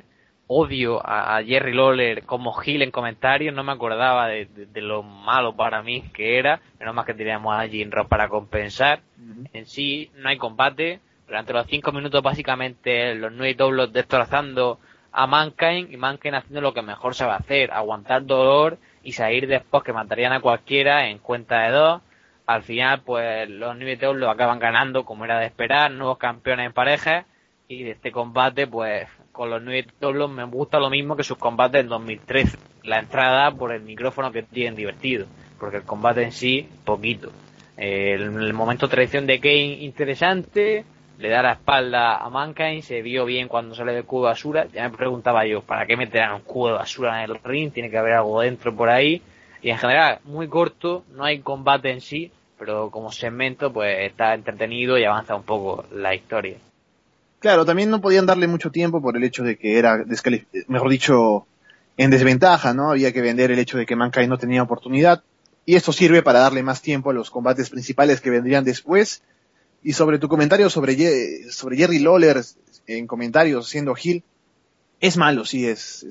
[SPEAKER 3] odio a Jerry Lawler como heel en comentarios, no me acordaba de lo malo para mí que era, menos más que teníamos a Jim Ross para compensar. En sí no hay combate, durante los 5 minutos básicamente los New Age Outlaws destrozando a Mankind, y Mankind haciendo lo que mejor sabe hacer, aguantar dolor y salir después que matarían a cualquiera en cuenta de 2. Al final pues los New Age Outlaws acaban ganando como era de esperar, nuevos campeones en parejas, y de este combate pues con los New Age Outlaws me gusta lo mismo que sus combates en 2013, la entrada por el micrófono que tienen divertido, porque el combate en sí poquito. El momento traición de Kane interesante, le da la espalda a Mankind, se vio bien cuando sale del cubo de basura. Ya me preguntaba yo, ¿para qué meterán un cubo de basura en el ring? Tiene que haber algo dentro por ahí. Y en general, muy corto, no hay combate en sí, pero como segmento pues está entretenido y avanza un poco la historia.
[SPEAKER 1] Claro, también no podían darle mucho tiempo por el hecho de que era, mejor dicho, en desventaja, ¿no? Había que vender el hecho de que Mankind no tenía oportunidad, y esto sirve para darle más tiempo a los combates principales que vendrían después. Y sobre tu comentario sobre Jerry Lawler en comentarios siendo heel, es malo, sí,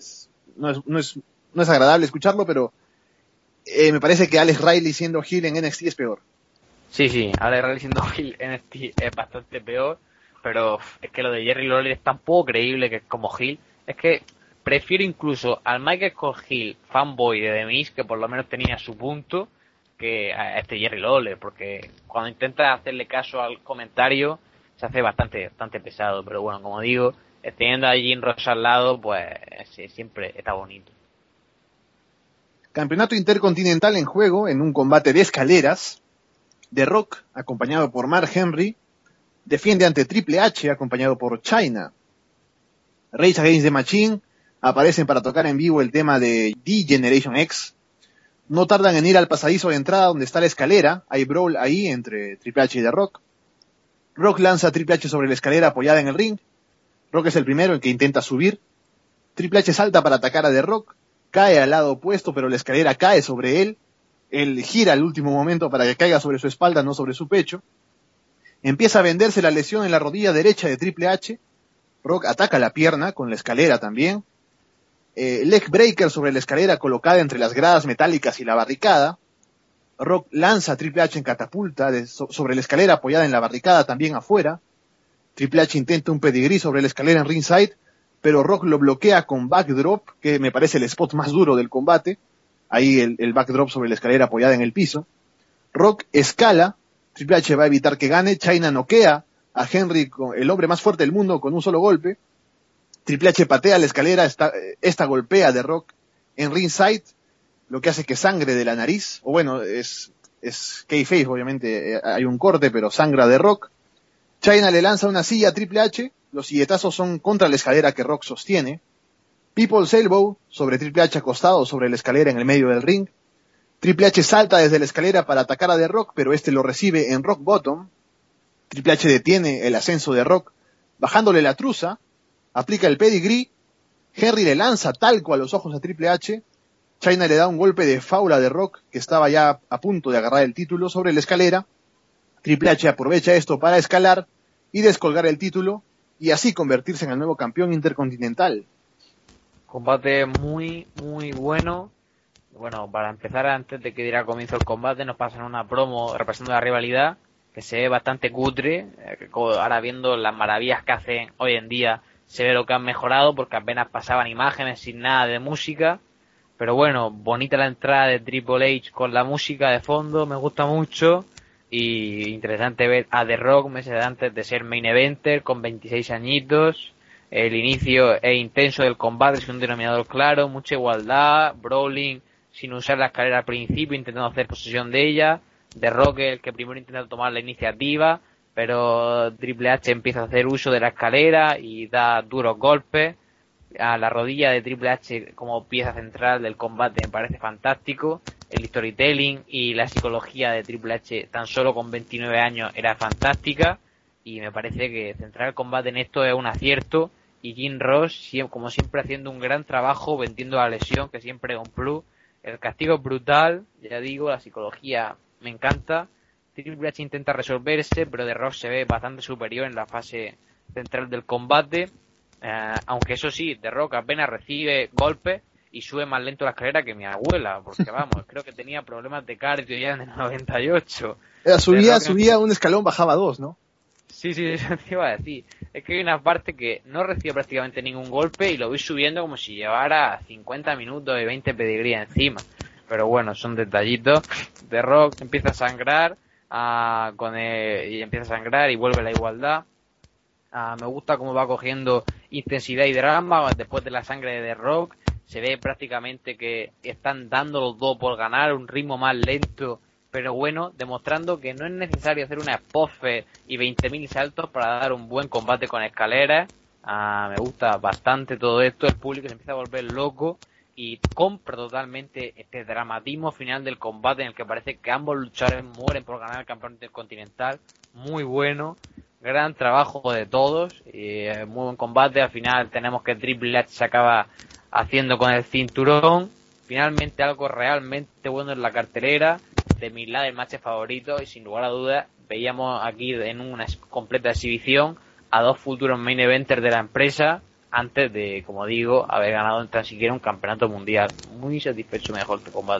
[SPEAKER 1] no es agradable escucharlo, pero me parece que Alex Riley siendo heel en NXT es peor.
[SPEAKER 3] Sí, Alex Riley siendo heel en NXT es bastante peor, pero es que lo de Jerry Lawler es tan poco creíble que como heel, es que prefiero incluso al Michael Cole Hill fanboy de The Miz, que por lo menos tenía su punto, que a este Jerry Lawler, porque cuando intenta hacerle caso al comentario se hace bastante pesado, pero bueno, como digo, teniendo a Jim Ross al lado, pues sí, siempre está bonito.
[SPEAKER 1] Campeonato Intercontinental en juego en un combate de escaleras. The Rock, acompañado por Mark Henry, defiende ante Triple H, acompañado por Chyna. Rage Against the Machine aparecen para tocar en vivo el tema de The Generation X. No tardan en ir al pasadizo de entrada donde está la escalera. Hay brawl ahí entre Triple H y The Rock. Rock lanza a Triple H sobre la escalera apoyada en el ring. Rock es el primero en que intenta subir. Triple H salta para atacar a The Rock. Cae al lado opuesto, pero la escalera cae sobre él. Él gira al último momento para que caiga sobre su espalda, no sobre su pecho. Empieza a venderse la lesión en la rodilla derecha de Triple H. Rock ataca la pierna con la escalera también. Leg breaker sobre la escalera colocada entre las gradas metálicas y la barricada. Rock lanza a Triple H en catapulta sobre la escalera apoyada en la barricada también afuera. Triple H intenta un pedigrí sobre la escalera en ringside, pero Rock lo bloquea con backdrop, que me parece el spot más duro del combate. Ahí el backdrop sobre la escalera apoyada en el piso. Rock escala, Triple H va a evitar que gane, Chyna noquea a Henry, el hombre más fuerte del mundo, con un solo golpe. Triple H patea la escalera, esta golpea de Rock en ringside, lo que hace que sangre de la nariz, o bueno, es kayfabe, obviamente, hay un corte, pero sangra de Rock. Chyna le lanza una silla a Triple H, los silletazos son contra la escalera que Rock sostiene. People's Elbow sobre Triple H acostado sobre la escalera en el medio del ring. Triple H salta desde la escalera para atacar a The Rock, pero este lo recibe en Rock Bottom. Triple H detiene el ascenso de Rock, bajándole la truza, aplica el pedigree. Henry le lanza talco a los ojos a Triple H. Chyna le da un golpe de faula de Rock, que estaba ya a punto de agarrar el título sobre la escalera. Triple H aprovecha esto para escalar y descolgar el título, y así convertirse en el nuevo campeón intercontinental.
[SPEAKER 3] Combate muy bueno. Bueno, para empezar, antes de que diera comienzo el combate, nos pasan una promo representando la rivalidad, que se ve bastante cutre. Ahora viendo las maravillas que hacen hoy en día, se ve lo que han mejorado, porque apenas pasaban imágenes sin nada de música. Pero bueno, bonita la entrada de Triple H con la música de fondo, me gusta mucho. Y interesante ver a The Rock meses antes de ser main eventer, con 26 añitos. El inicio es intenso del combate, es un denominador claro, mucha igualdad, brawling sin usar la escalera al principio, intentando hacer posesión de ella. The Rock es el que primero intenta tomar la iniciativa, pero Triple H empieza a hacer uso de la escalera y da duros golpes. A la rodilla de Triple H como pieza central del combate me parece fantástico. El storytelling y la psicología de Triple H tan solo con 29 años era fantástica, y me parece que centrar el combate en esto es un acierto, y Jim Ross como siempre haciendo un gran trabajo vendiendo la lesión, que siempre es un plus. El castigo es brutal, ya digo, la psicología me encanta. Triple H intenta resolverse, pero The Rock se ve bastante superior en la fase central del combate. Aunque eso sí, The Rock apenas recibe golpes y sube más lento la escalera que mi abuela, porque vamos, creo que tenía problemas de cardio ya en el 98.
[SPEAKER 1] Subía un escalón, bajaba dos, ¿no?
[SPEAKER 3] Sí, eso te iba a decir. Es que hay una parte que no recibe prácticamente ningún golpe y lo voy subiendo como si llevara 50 minutos y 20 pedigrías encima. Pero bueno, son detallitos. The Rock empieza a sangrar y empieza a sangrar y vuelve la igualdad. Me gusta cómo va cogiendo intensidad y drama después de la sangre de The Rock. Se ve prácticamente que están dando los dos por ganar, un ritmo más lento, pero bueno, demostrando que no es necesario hacer una pose y 20.000 saltos para dar un buen combate con escaleras. Me gusta bastante todo esto, el público se empieza a volver loco y compra totalmente este dramatismo final del combate en el que parece que ambos luchadores mueren por ganar el campeonato intercontinental. Muy bueno, gran trabajo de todos, muy buen combate. Al final tenemos que Triple H se acaba haciendo con el cinturón. Finalmente algo realmente bueno en la cartelera, de mis lados el match favorito, y sin lugar a dudas veíamos aquí en una completa exhibición a dos futuros main eventers de la empresa antes de, como digo, haber ganado tan siquiera un campeonato mundial. Muy satisfecho mejor este combate.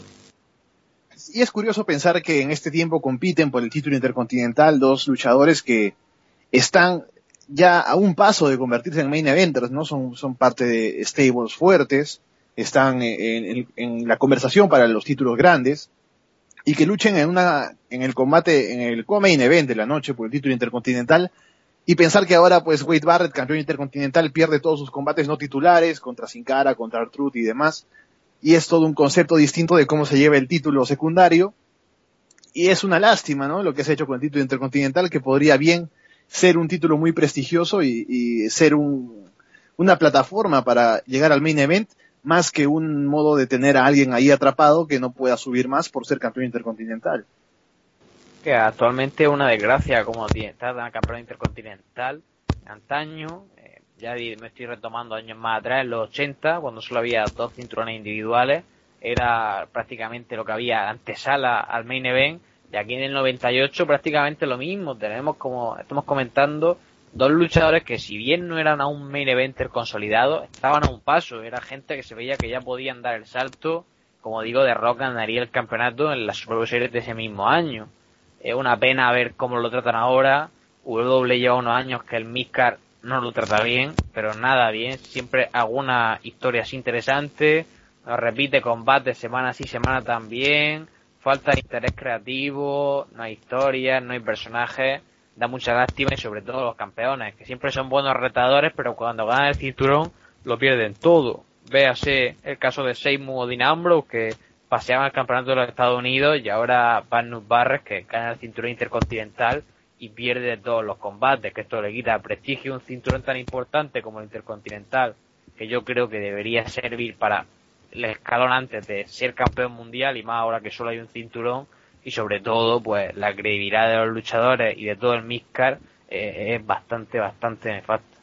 [SPEAKER 1] Y es curioso pensar que en este tiempo compiten por el título intercontinental dos luchadores que están ya a un paso de convertirse en main eventers, ¿no? Son parte de stables fuertes, están en la conversación para los títulos grandes, y que luchen en el combate, en el co-main event de la noche por el título intercontinental, y pensar que ahora pues Wade Barrett, campeón intercontinental, pierde todos sus combates no titulares, contra Sin Cara, contra R-Truth y demás, y es todo un concepto distinto de cómo se lleva el título secundario, y es una lástima, ¿no? Lo que se ha hecho con el título intercontinental, que podría bien ser un título muy prestigioso y ser una plataforma para llegar al main event, más que un modo de tener a alguien ahí atrapado que no pueda subir más por ser campeón intercontinental.
[SPEAKER 3] Que actualmente es una desgracia como estar campeón intercontinental. Antaño, ya me estoy retomando años más atrás, en los 80, cuando solo había dos cinturones individuales, era prácticamente lo que había antesala al main event. Y aquí en el 98 prácticamente lo mismo. Tenemos, como estamos comentando, dos luchadores que, si bien no eran a un main eventer consolidado, estaban a un paso. Era gente que se veía que ya podían dar el salto. Como digo, The Rock ganaría el campeonato en las Super Series de ese mismo año. Es una pena ver cómo lo tratan ahora. WWE lleva unos años que el Midcard no lo trata bien, pero nada bien. Siempre alguna historia así interesante. Nos repite combates semana sí, semana también. Falta de interés creativo, no hay historia, no hay personajes. Da mucha lástima, y sobre todo los campeones, que siempre son buenos retadores, pero cuando ganan el cinturón lo pierden todo. Véase el caso de Sheamus o Dean Ambrose, que paseaban el campeonato de los Estados Unidos, y ahora Barnett Barrett, que gana el cinturón intercontinental y pierde todos los combates, que esto le quita prestigio a un cinturón tan importante como el intercontinental, que yo creo que debería servir para el escalón antes de ser campeón mundial, y más ahora que solo hay un cinturón. Y sobre todo, pues la credibilidad de los luchadores y de todo el Midcard es bastante nefasta.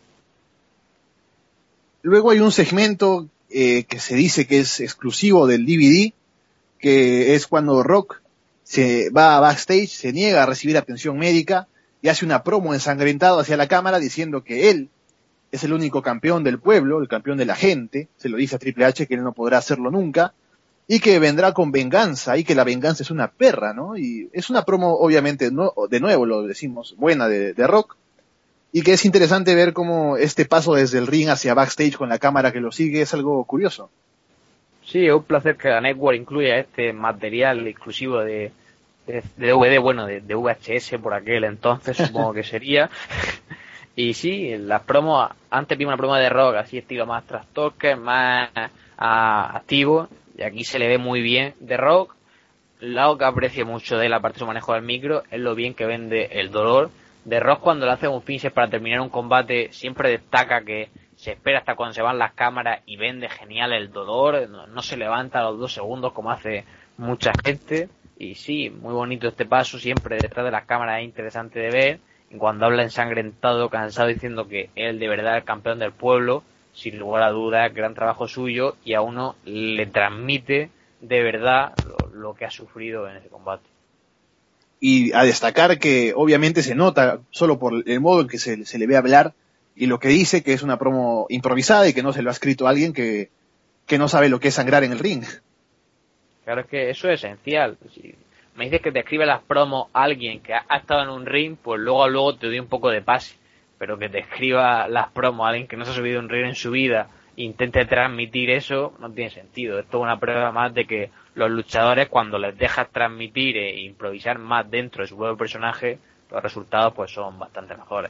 [SPEAKER 1] Luego hay un segmento que se dice que es exclusivo del DVD, que es cuando Rock se va a backstage, se niega a recibir atención médica y hace una promo ensangrentado hacia la cámara diciendo que él es el único campeón del pueblo, el campeón de la gente. Se lo dice a Triple H que él no podrá hacerlo nunca, y que vendrá con venganza, y que la venganza es una perra, ¿no? Y es una promo, obviamente, no, de nuevo lo decimos, buena de Rock, y que es interesante ver cómo este paso desde el ring hacia backstage con la cámara que lo sigue es algo curioso.
[SPEAKER 3] Sí, es un placer que la Network incluya este material exclusivo de DVD, bueno, de VHS por aquel entonces, supongo que sería. Y sí, las promos, antes vimos una promo de Rock así estilo más trash talker, más activo, y aquí se le ve muy bien. The Rock, lo que aprecio mucho de él, aparte de su manejo del micro, es lo bien que vende el dolor. The Rock, cuando le hace un finisher para terminar un combate, siempre destaca que se espera hasta cuando se van las cámaras y vende genial el dolor, no se levanta a los 2 segundos como hace mucha gente. Y sí, muy bonito este paso, siempre detrás de las cámaras es interesante de ver. Y cuando habla ensangrentado, cansado, diciendo que él de verdad es el campeón del pueblo, sin lugar a dudas, gran trabajo suyo, y a uno le transmite de verdad lo que ha sufrido en ese combate.
[SPEAKER 1] Y a destacar que obviamente se nota, solo por el modo en que se le ve hablar, y lo que dice que es una promo improvisada y que no se lo ha escrito a alguien que no sabe lo que es sangrar en el ring.
[SPEAKER 3] Claro, es que eso es esencial. Si me dices que te escribe las promos alguien que ha estado en un ring, pues luego te doy un poco de pase. Pero que te escriba las promos alguien que no se ha subido a un ring en su vida e intente transmitir eso, no tiene sentido. Esto es una prueba más de que los luchadores, cuando les dejas transmitir e improvisar más dentro de su propio personaje, los resultados pues son bastante mejores.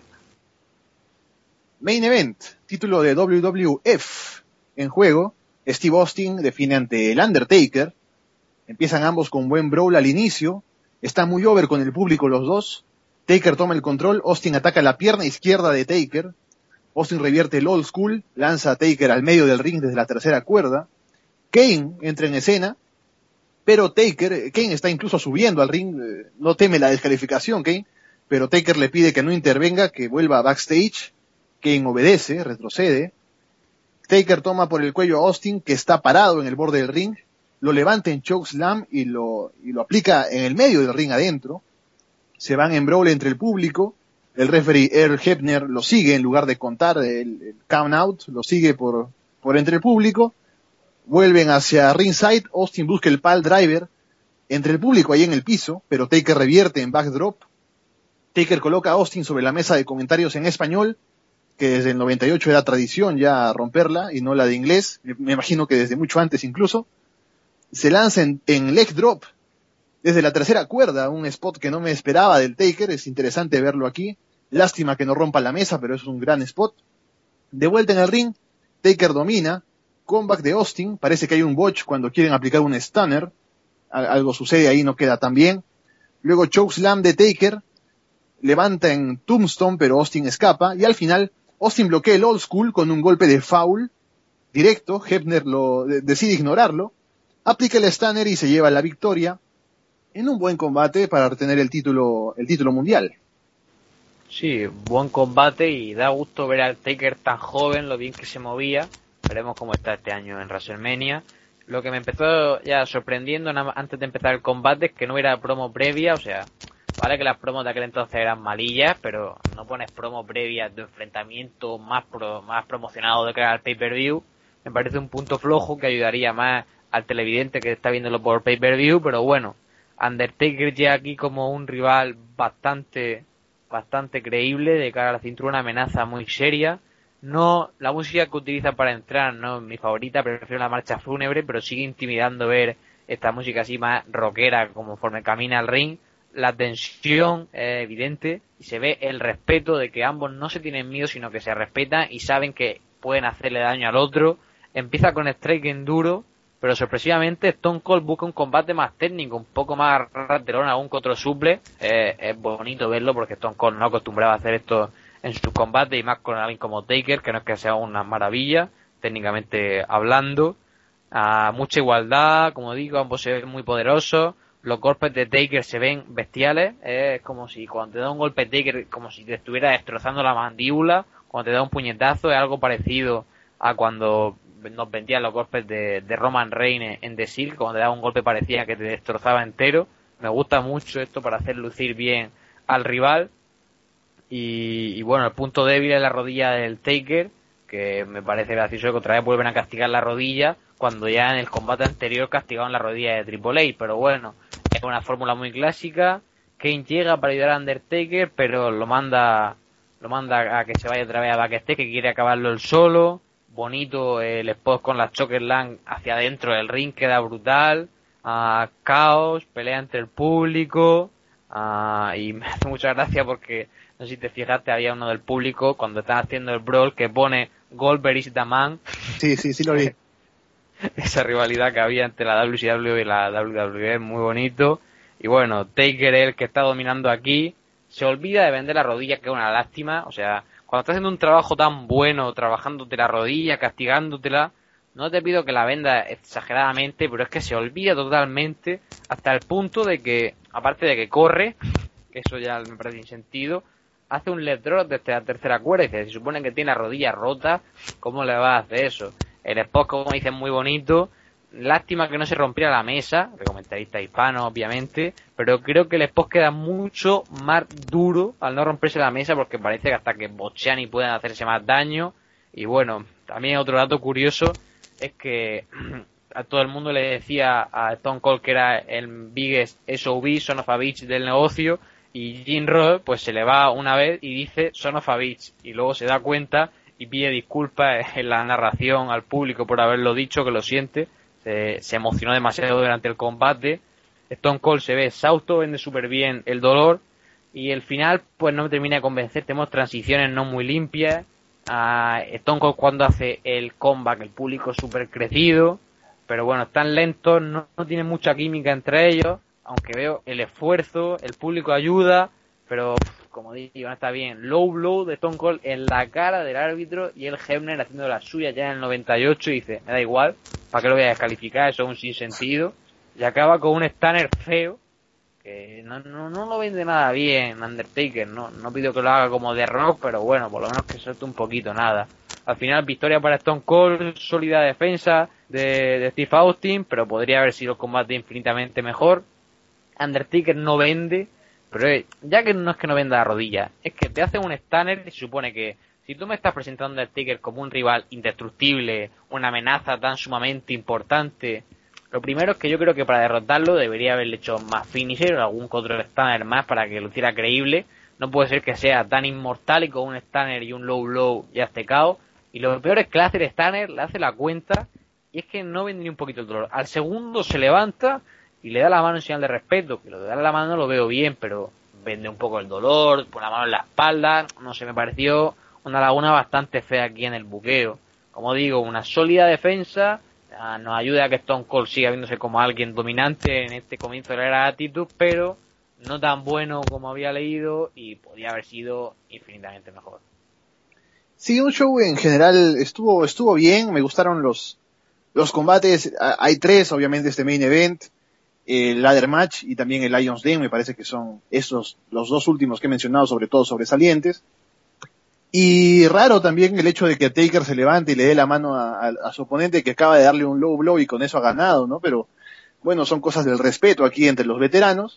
[SPEAKER 1] Main Event, título de WWF en juego. Steve Austin define ante el Undertaker. Empiezan ambos con buen brawl al inicio. Están muy over con el público los dos. Taker toma el control. Austin ataca la pierna izquierda de Taker. Austin revierte el old school. Lanza a Taker al medio del ring desde la tercera cuerda. Kane entra en escena. Pero Kane está incluso subiendo al ring. No teme la descalificación, Kane. Pero Taker le pide que no intervenga, que vuelva a backstage. Kane obedece, retrocede. Taker toma por el cuello a Austin, que está parado en el borde del ring, lo levanta en chokeslam y lo aplica en el medio del ring adentro. Se van en brawl entre el público. El referee Earl Hebner lo sigue en lugar de contar el count out, lo sigue por entre el público. Vuelven hacia ringside. Austin busca el pile driver entre el público ahí en el piso, pero Taker revierte en backdrop. Taker coloca a Austin sobre la mesa de comentarios en español, que desde el 98 era tradición ya romperla, y no la de inglés, me imagino que desde mucho antes incluso. Se lanza en leg drop desde la tercera cuerda, un spot que no me esperaba del Taker, es interesante verlo aquí. Lástima que no rompa la mesa, pero es un gran spot. De vuelta en el ring, Taker domina, comeback de Austin, parece que hay un botch cuando quieren aplicar un stunner, algo sucede ahí, no queda tan bien. Luego chokeslam de Taker, levanta en tombstone, pero Austin escapa, y al final Austin bloquea el old school con un golpe de foul directo. Hebner decide ignorarlo, aplica el stunner y se lleva la victoria en un buen combate para retener el título mundial.
[SPEAKER 3] Sí, buen combate y da gusto ver al Taker tan joven, lo bien que se movía. Veremos cómo está este año en WrestleMania. Lo que me empezó ya sorprendiendo antes de empezar el combate es que no hubiera promo previa, o sea, vale que las promos de aquel entonces eran malillas, pero no pones promo previas de enfrentamiento más promocionado de cara al pay-per-view. Me parece un punto flojo que ayudaría más al televidente que está viéndolo por pay-per-view, pero bueno, Undertaker llega aquí como un rival bastante creíble de cara a la cintura, una amenaza muy seria. No, la música que utiliza para entrar no es mi favorita, prefiero la marcha fúnebre, pero sigue intimidando ver esta música así más rockera conforme camina al ring. La tensión es evidente y se ve el respeto de que ambos no se tienen miedo, sino que se respetan y saben que pueden hacerle daño al otro. Empieza con striking duro, pero sorpresivamente Stone Cold busca un combate más técnico, un poco más raterón aún que otro suple. Es bonito verlo porque Stone Cold no acostumbraba a hacer esto en sus combates, y más con alguien como Taker, que no es que sea una maravilla técnicamente hablando. Mucha igualdad, como digo, ambos se ven muy poderosos. Los golpes de Taker se ven bestiales. Es como si cuando te da un golpe Taker, como si te estuviera destrozando la mandíbula. Cuando te da un puñetazo, es algo parecido a cuando nos vendían los golpes de Roman Reigns en The Shield. Cuando te da un golpe parecía que te destrozaba entero. Me gusta mucho esto para hacer lucir bien al rival. Y bueno, el punto débil es la rodilla del Taker, que me parece gracioso que otra vez vuelven a castigar la rodilla, cuando ya en el combate anterior castigaron la rodilla de Triple H. Pero bueno, es una fórmula muy clásica. Kane llega para ayudar a Undertaker, pero lo manda a que se vaya otra vez a backstage, que quiere acabarlo él solo. Bonito el spot con la Chokerland hacia adentro del ring, queda brutal. Caos, pelea entre el público. Y me hace mucha gracia porque, no sé si te fijaste, había uno del público cuando están haciendo el brawl que pone Goldberg is the man.
[SPEAKER 1] Sí, lo vi.
[SPEAKER 3] Esa rivalidad que había entre la WCW y la WWE es muy bonito. Y bueno, Taker es el que está dominando aquí. Se olvida de vender la rodilla, que es una lástima. O sea, cuando estás haciendo un trabajo tan bueno, trabajándote la rodilla, castigándotela, no te pido que la venda exageradamente, pero es que se olvida totalmente, hasta el punto de que, aparte de que corre, que eso ya me parece sin sentido, hace un leg drop desde la tercera cuerda y dice, se supone que tiene la rodilla rota, ¿cómo le va a hacer eso? El spot, como dicen, muy bonito. Lástima que no se rompiera la mesa, que comenté comentaristas hispanos, obviamente, pero creo que el spot queda mucho más duro al no romperse la mesa, porque parece que hasta que Bocciani pueden hacerse más daño. Y bueno, también otro dato curioso es que a todo el mundo le decía a Stone Cold que era el biggest SOB, son of a bitch del negocio, y Jim Ross pues se le va una vez y dice son of a bitch, y luego se da cuenta y pide disculpas en la narración al público por haberlo dicho, que lo siente, se emocionó demasiado durante el combate. Stone Cold se ve exhausto, vende súper bien el dolor, y el final pues no me termina de convencer. Tenemos transiciones no muy limpias, a Stone Cold cuando hace el comeback, el público súper crecido, pero bueno, están lentos, no tienen mucha química entre ellos, aunque veo el esfuerzo, el público ayuda, pero como digo, no está bien. Low blow de Stone Cold en la cara del árbitro, y el Hebner haciendo la suya ya en el 98 y dice, me da igual, ¿para qué lo voy a descalificar? Eso es un sinsentido. Y acaba con un stunner feo, que no lo vende nada bien Undertaker, no pido que lo haga como The Rock, pero bueno, por lo menos que suelte un poquito, nada. Al final victoria para Stone Cold, sólida defensa de Steve Austin, pero podría haber sido el combate infinitamente mejor. Undertaker no vende, pero ya que no es que no venda la rodilla, es que te hacen un stunner y se supone que si tú me estás presentando a Undertaker como un rival indestructible, una amenaza tan sumamente importante, lo primero es que yo creo que para derrotarlo debería haberle hecho más finisher o algún otro stunner más para que lo hiciera creíble. No puede ser que sea tan inmortal y con un stunner y un low blow ya esté KO. Y lo peor es que le hace el stunner, le hace la cuenta, y es que no vende ni un poquito el dolor. Al segundo se levanta y le da la mano en señal de respeto, que lo de dar la mano lo veo bien, pero vende un poco el dolor, pone la mano en la espalda, no sé, me pareció una laguna bastante fea aquí en el buqueo. Como digo, una sólida defensa, nos ayuda a que Stone Cold siga viéndose como alguien dominante en este comienzo de la era Attitude, pero no tan bueno como había leído y podía haber sido infinitamente mejor.
[SPEAKER 1] Sí, un show en general estuvo bien, me gustaron los combates. Hay tres, obviamente, este main event, el ladder match y también el Lions Den, me parece que son esos los dos últimos que he mencionado, sobre todo sobresalientes. Y raro también el hecho de que Taker se levante y le dé la mano a su oponente, que acaba de darle un low blow y con eso ha ganado, ¿no? Pero bueno, son cosas del respeto aquí entre los veteranos.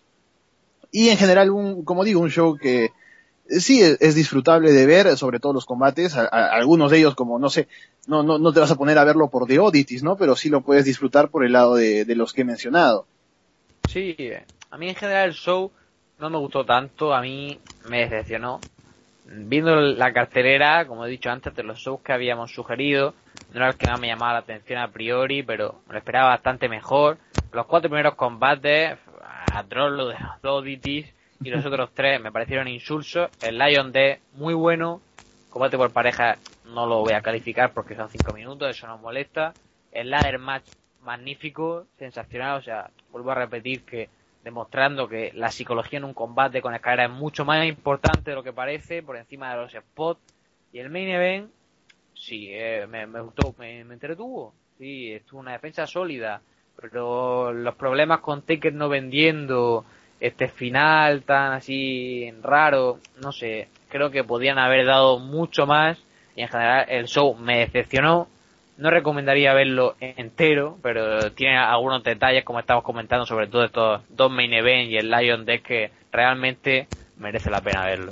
[SPEAKER 1] Y en general, como digo, un show que sí es disfrutable de ver, sobre todo los combates. Algunos de ellos, como no sé, no te vas a poner a verlo por The Oddities, ¿no? Pero sí lo puedes disfrutar por el lado de los que he mencionado.
[SPEAKER 3] Sí, a mí en general el show no me gustó tanto, a mí me decepcionó. Viendo la cartelera, como he dicho antes, de los shows que habíamos sugerido, no era el que más me llamaba la atención a priori, pero me lo esperaba bastante mejor. Los 4 primeros combates, atroz lo de los Oddities, y los otros 3 me parecieron insulsos. El Lion D, muy bueno. Combate por pareja no lo voy a calificar porque son 5 minutos, eso nos molesta. El ladder match, magnífico, sensacional, o sea, vuelvo a repetir que demostrando que la psicología en un combate con escalera es mucho más importante de lo que parece, por encima de los spots. Y el main event, sí, me gustó, me entretuvo. Sí, estuvo una defensa sólida, pero los problemas con Taker no vendiendo, este final tan así raro, no sé, creo que podían haber dado mucho más, y en general el show me decepcionó. No recomendaría verlo entero, pero tiene algunos detalles, como estamos comentando, sobre todo estos dos main events y el Lion Deck, que realmente merece la pena verlo.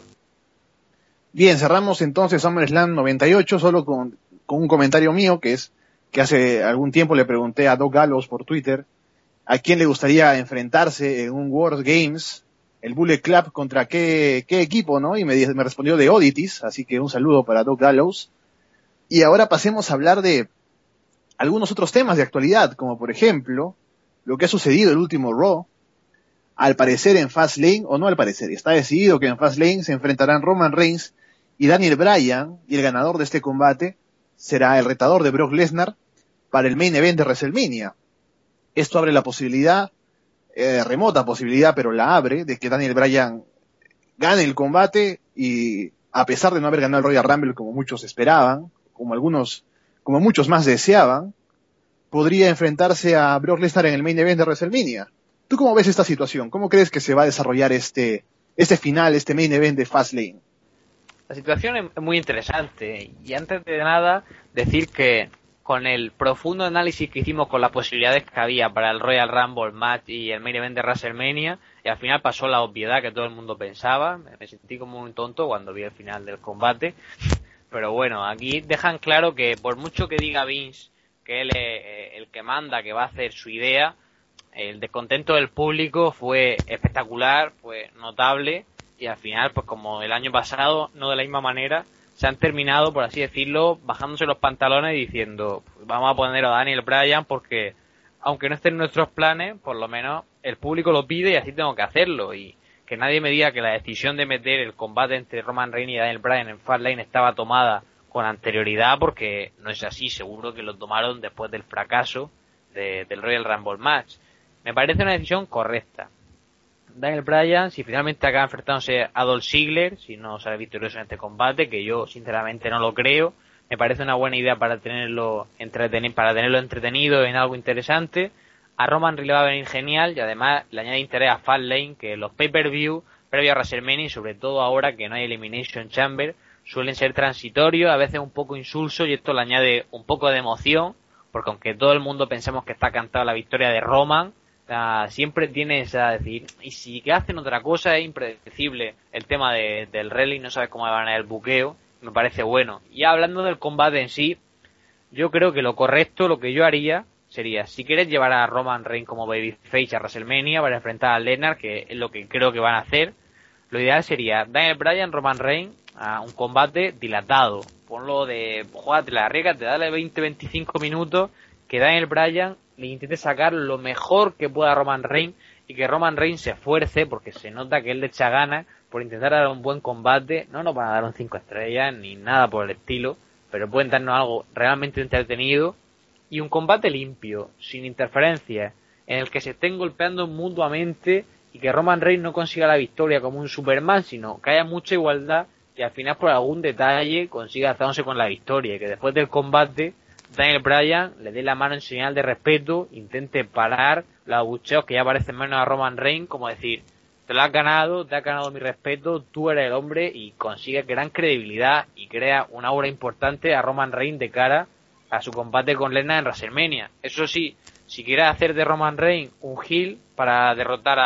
[SPEAKER 1] Bien, cerramos entonces SummerSlam 98 solo con un comentario mío, que es que hace algún tiempo le pregunté a Doc Gallows por Twitter a quién le gustaría enfrentarse en un World Games, el Bullet Club contra qué equipo, ¿no? Y me respondió The Oddities, así que un saludo para Doc Gallows. Y ahora pasemos a hablar de algunos otros temas de actualidad, como por ejemplo, lo que ha sucedido el último Raw. Al parecer en Fastlane, o no al parecer, está decidido que en Fastlane se enfrentarán Roman Reigns y Daniel Bryan, y el ganador de este combate será el retador de Brock Lesnar para el main event de WrestleMania. Esto abre la posibilidad, remota posibilidad, pero la abre, de que Daniel Bryan gane el combate y, a pesar de no haber ganado el Royal Rumble como muchos esperaban, como muchos más deseaban, podría enfrentarse a Brock Lesnar en el main event de WrestleMania. ¿Tú cómo ves esta situación? ¿Cómo crees que se va a desarrollar este final, este main event de Fastlane?
[SPEAKER 3] La situación es muy interesante, y antes de nada decir que con el profundo análisis que hicimos con las posibilidades que había para el Royal Rumble match y el main event de WrestleMania, y al final pasó la obviedad que todo el mundo pensaba. Me sentí como un tonto cuando vi el final del combate. Pero bueno, aquí dejan claro que por mucho que diga Vince que él es el que manda, que va a hacer su idea, el descontento del público fue espectacular, fue notable, y al final, pues como el año pasado, no de la misma manera, se han terminado, por así decirlo, bajándose los pantalones y diciendo, pues vamos a poner a Daniel Bryan porque, aunque no esté en nuestros planes, por lo menos el público lo pide y así tengo que hacerlo. Y que nadie me diga que la decisión de meter el combate entre Roman Reigns y Daniel Bryan en Fastlane estaba tomada con anterioridad, porque no es así. Seguro que lo tomaron después del fracaso del Royal Rumble match. Me parece una decisión correcta. Daniel Bryan, si finalmente acaba enfrentándose a Dolph Ziggler, si no sale victorioso en este combate, que yo sinceramente no lo creo, me parece una buena idea para tenerlo entretenido en algo interesante. A Roman Reigns le va a venir genial, y además le añade interés a Fastlane, que los pay-per-view previo a WrestleMania, y sobre todo ahora que no hay Elimination Chamber, suelen ser transitorios, a veces un poco insulsos, y esto le añade un poco de emoción, porque aunque todo el mundo pensemos que está cantada la victoria de Roman, siempre tienes a decir, y si que hacen otra cosa, es impredecible el tema del rally, no sabes cómo van a ir el buqueo, me parece bueno. Y hablando del combate en sí, yo creo que lo correcto, lo que yo haría, sería, si quieres llevar a Roman Reigns como babyface a WrestleMania para enfrentar a Lesnar, que es lo que creo que van a hacer, lo ideal sería Daniel Bryan, Roman Reigns, a un combate dilatado. Ponlo de, jugátela, arriesgate, dale 20-25 minutos, que Daniel Bryan le intente sacar lo mejor que pueda a Roman Reigns, y que Roman Reigns se esfuerce, porque se nota que él le echa ganas por intentar dar un buen combate. No nos van a dar un 5 estrellas ni nada por el estilo, pero pueden darnos algo realmente entretenido y un combate limpio, sin interferencias, en el que se estén golpeando mutuamente y que Roman Reigns no consiga la victoria como un Superman, sino que haya mucha igualdad y al final por algún detalle consiga alzándose con la victoria, y que después del combate Daniel Bryan le dé la mano en señal de respeto, intente parar los abucheos que ya parecen menos a Roman Reigns, como decir, te lo has ganado, te has ganado mi respeto, tú eres el hombre, y consigue gran credibilidad y crea una aura importante a Roman Reigns de cara a su combate con Lesnar en WrestleMania. Eso sí, si quieres hacer de Roman Reigns un heel para derrotar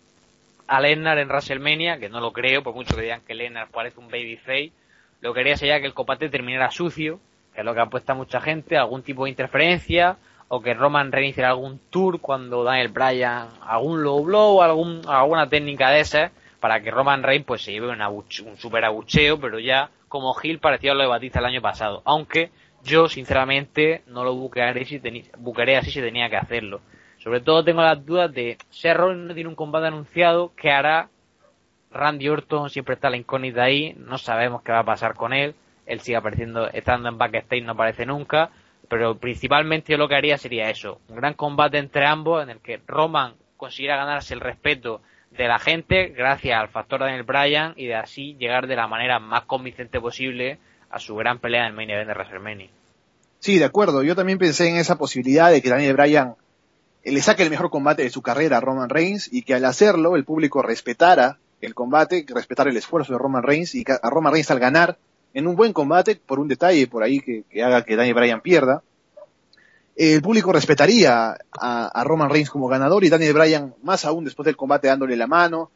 [SPEAKER 3] a Lesnar en WrestleMania, que no lo creo, por mucho que digan que Lesnar parece un babyface, lo que haría sería que el combate terminara sucio, que es lo que apuesta mucha gente, algún tipo de interferencia, o que Roman Reigns hiciera algún tour cuando Daniel Bryan, algún low blow, alguna técnica de esas, para que Roman Reigns pues se lleve un super abucheo, pero ya como heel parecido a lo de Batista el año pasado. Aunque yo sinceramente no lo buquearé así si tenía que hacerlo. Sobre todo tengo las dudas de si Rollins no tiene un combate anunciado, ¿qué hará? Randy Orton siempre está la incógnita ahí, no sabemos qué va a pasar con él. Él sigue apareciendo, estando en backstage, no aparece nunca, pero principalmente yo lo que haría sería eso, un gran combate entre ambos en el que Roman consiguiera ganarse el respeto de la gente gracias al factor Daniel Bryan, y de así llegar de la manera más convincente posible a su gran pelea en el main event de WrestleMania.
[SPEAKER 1] Sí, de acuerdo, yo también pensé en esa posibilidad de que Daniel Bryan le saque el mejor combate de su carrera a Roman Reigns, y que al hacerlo el público respetara el combate, respetara el esfuerzo de Roman Reigns, y que a Roman Reigns al ganar en un buen combate, por un detalle por ahí que haga que Daniel Bryan pierda, el público respetaría a Roman Reigns como ganador, y Daniel Bryan, más aún después del combate, dándole la mano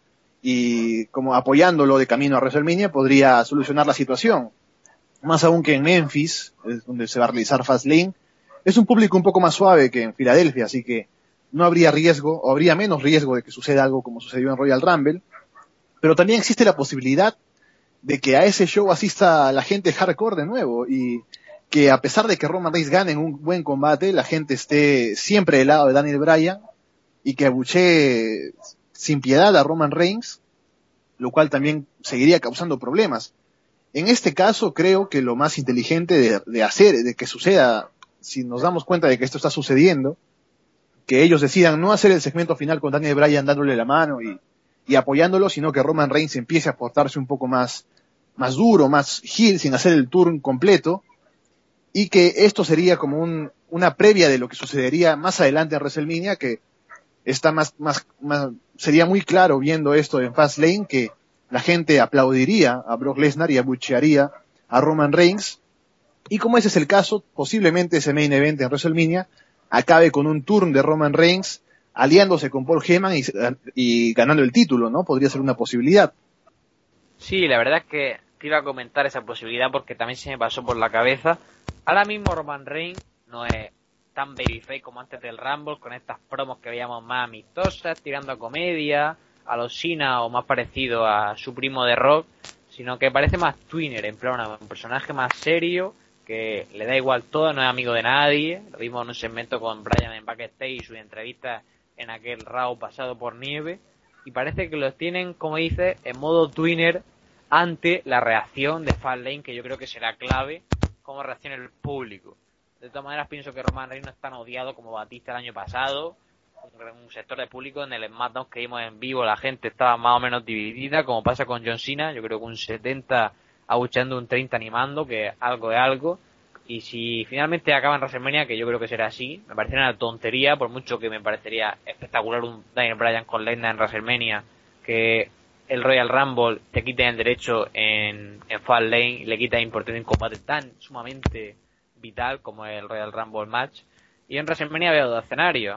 [SPEAKER 1] y como apoyándolo de camino a WrestleMania, podría solucionar la situación. Más aún que en Memphis, es donde se va a realizar Fastlane, es un público un poco más suave que en Filadelfia, así que no habría riesgo, o habría menos riesgo de que suceda algo como sucedió en Royal Rumble, pero también existe la posibilidad de que a ese show asista la gente hardcore de nuevo, y que a pesar de que Roman Reigns gane en un buen combate, la gente esté siempre del lado de Daniel Bryan, y que abuchee sin piedad a Roman Reigns, lo cual también seguiría causando problemas. En este caso creo que lo más inteligente de hacer, de que suceda, si nos damos cuenta de que esto está sucediendo, que ellos decidan no hacer el segmento final con Daniel Bryan dándole la mano y apoyándolo, sino que Roman Reigns empiece a portarse un poco más duro, más heel, sin hacer el turn completo, y que esto sería como una previa de lo que sucedería más adelante en WrestleMania, que está sería muy claro viendo esto en Fastlane, que la gente aplaudiría a Brock Lesnar y abuchearía a Roman Reigns, Y como ese es el caso, posiblemente ese main event en WrestleMania acabe con un turn de Roman Reigns aliándose con Paul Heyman y ganando el título, ¿no? Podría ser una posibilidad.
[SPEAKER 3] Sí, la verdad es que te iba a comentar esa posibilidad porque también se me pasó por la cabeza. Ahora mismo Roman Reigns no es tan babyface como antes del Rumble, con estas promos que veíamos más amistosas, tirando a comedia, a los Cena o más parecido a su primo de Rock, sino que parece más twinner, en plan un personaje más serio, que le da igual todo, no es amigo de nadie. Lo vimos en un segmento con Bryan en backstage y sus entrevistas en aquel Raw pasado por nieve, y parece que los tienen, como dice, en modo twinner ante la reacción de Fastlane, que yo creo que será clave cómo reacciona el público. De todas maneras, pienso que Roman Reigns no es tan odiado como Batista el año pasado. Un sector de público en el SmackDown que vimos en vivo, la gente estaba más o menos dividida, como pasa con John Cena. Yo creo que un 70 abucheando, un 30 animando, que algo de algo. Y si finalmente acaba en WrestleMania, que yo creo que será así, me parecería una tontería, por mucho que me parecería espectacular un Daniel Bryan con Lesnar en WrestleMania, que el Royal Rumble te quiten el derecho en Fastlane y le quita importancia en un combate tan sumamente vital como el Royal Rumble match. Y en WrestleMania veo dos escenarios: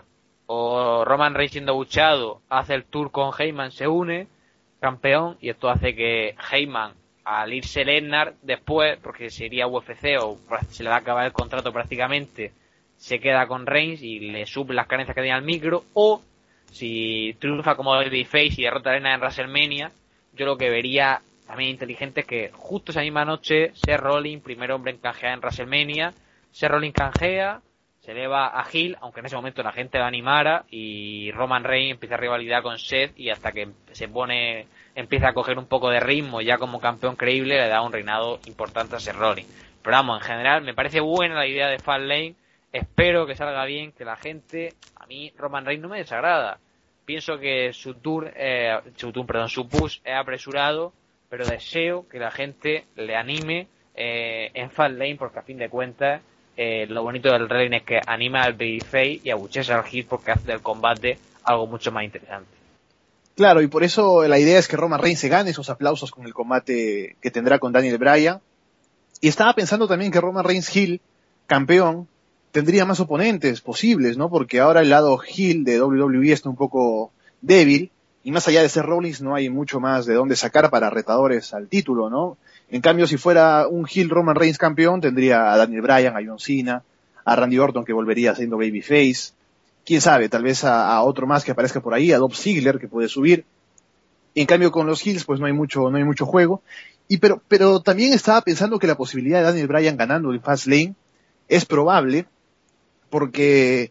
[SPEAKER 3] o Roman Reigns siendo buchado, hace el tour con Heyman, se une campeón, y esto hace que Heyman, al irse Lesnar después, porque sería UFC o se le va a acabar el contrato prácticamente, se queda con Reigns y le suple las carencias que tenía al micro. O si triunfa como babyface y derrota a Lesnar en WrestleMania, yo lo que vería también inteligente es que justo esa misma noche Seth Rollins, primer hombre en canjear en WrestleMania, Seth Rollins canjea, se eleva a heel, aunque en ese momento la gente lo animara, y Roman Reigns empieza a rivalidad con Seth, y hasta que empieza a coger un poco de ritmo ya como campeón creíble, le da un reinado importante a Seth Rollins. Pero vamos, en general me parece buena la idea de Fastlane, espero que salga bien, que la gente, a mí Roman Reigns no me desagrada, pienso que su push es apresurado, pero deseo que la gente le anime en Fastlane, porque a fin de cuentas lo bonito del wrestling es que anima al babyface y abucheas al heel, porque hace del combate algo mucho más interesante.
[SPEAKER 1] Claro, y por eso la idea es que Roman Reigns se gane esos aplausos con el combate que tendrá con Daniel Bryan. Y estaba pensando también que Roman Reigns heel, campeón, tendría más oponentes posibles, ¿no? Porque ahora el lado heel de WWE está un poco débil, y más allá de ser Rollins no hay mucho más de dónde sacar para retadores al título, ¿no? En cambio, si fuera un heel Roman Reigns campeón, tendría a Daniel Bryan, a John Cena, a Randy Orton, que volvería siendo babyface. Quién sabe, tal vez a otro más que aparezca por ahí, a Dolph Ziggler, que puede subir. En cambio, con los heels, pues no hay mucho juego. Pero también estaba pensando que la posibilidad de Daniel Bryan ganando en Fastlane es probable, porque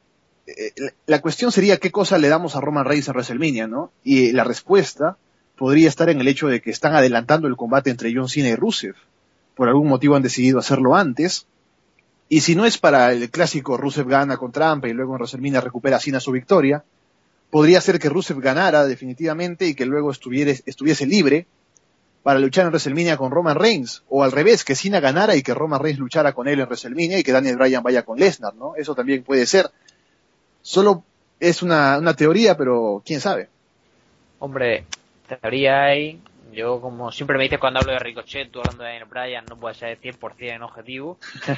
[SPEAKER 1] la cuestión sería qué cosa le damos a Roman Reigns en WrestleMania, ¿no? Y la respuesta podría estar en el hecho de que están adelantando el combate entre John Cena y Rusev. Por algún motivo han decidido hacerlo antes. Y si no es para el clásico Rusev gana con trampa y luego en WrestleMania recupera Cena su victoria, podría ser que Rusev ganara definitivamente y que luego estuviese libre para luchar en WrestleMania con Roman Reigns. O al revés, que Cena ganara y que Roman Reigns luchara con él en WrestleMania y que Daniel Bryan vaya con Lesnar, ¿no? Eso también puede ser. Solo es una teoría, pero quién sabe.
[SPEAKER 3] Hombre, teoría hay. Yo, como siempre me dices cuando hablo de Ricochet, tú hablando de Daniel Bryan, no puede ser 100% en objetivo.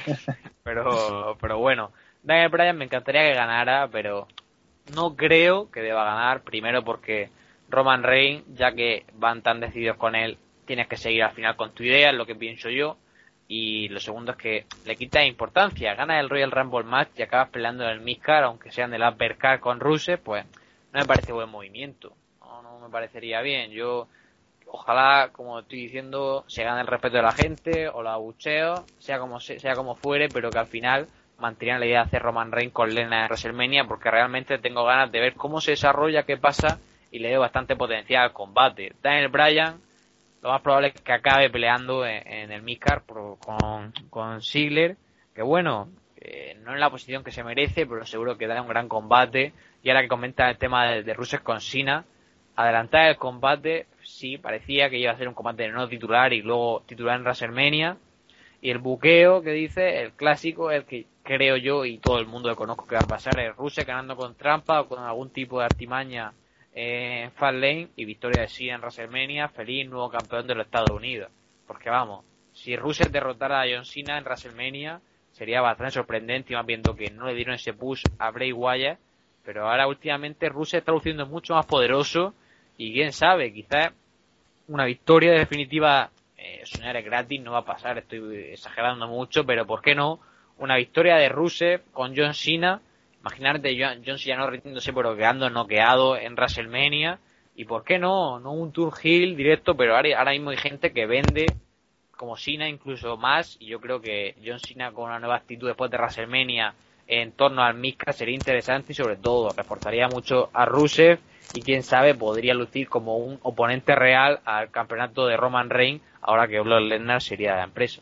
[SPEAKER 3] pero bueno, Daniel Bryan me encantaría que ganara, pero no creo que deba ganar. Primero porque Roman Reigns, ya que van tan decididos con él, tienes que seguir al final con tu idea, es lo que pienso yo. Y lo segundo es que le quita importancia. Gana el Royal Rumble match y acabas peleando en el Midcard, aunque sea en el Uppercard con Rusev, pues no me parece buen movimiento. No me parecería bien. Yo, ojalá, como estoy diciendo, se gane el respeto de la gente o los abucheos, sea como fuere, pero que al final mantengan la idea de hacer Roman Reigns con Lesnar en WrestleMania, porque realmente tengo ganas de ver cómo se desarrolla, qué pasa, y le doy bastante potencial al combate. Daniel Bryan, lo más probable es que acabe peleando en el Midcard con Ziggler, que bueno, no en la posición que se merece, pero seguro que dará un gran combate. Y ahora que comenta el tema de Rusev con Cena, adelantar el combate, sí, parecía que iba a ser un combate de no titular y luego titular en WrestleMania. Y el buqueo que dice, el clásico, el que creo yo y todo el mundo que conozco que va a pasar, es Rusev ganando con trampa o con algún tipo de artimaña en Fastlane y victoria de Cena en WrestleMania, feliz nuevo campeón de los Estados Unidos. Porque vamos, si Rusev derrotara a John Cena en WrestleMania, sería bastante sorprendente, y más viendo que no le dieron ese push a Bray Wyatt, pero ahora últimamente Rusev está luciendo mucho más poderoso, y quién sabe, quizás una victoria definitiva, soñar es gratis, no va a pasar, estoy exagerando mucho, pero ¿por qué no? Una victoria de Rusev con John Cena, imagínate John Cena no rindiéndose pero quedando noqueado en WrestleMania, y ¿por qué no? No un turn heel directo, pero ahora mismo hay gente que vende como Cena incluso más, y yo creo que John Cena con una nueva actitud después de WrestleMania en torno al Mizca sería interesante, y sobre todo reforzaría mucho a Rusev, y quién sabe podría lucir como un oponente real al campeonato de Roman Reigns ahora que Brock Lesnar sería de la empresa.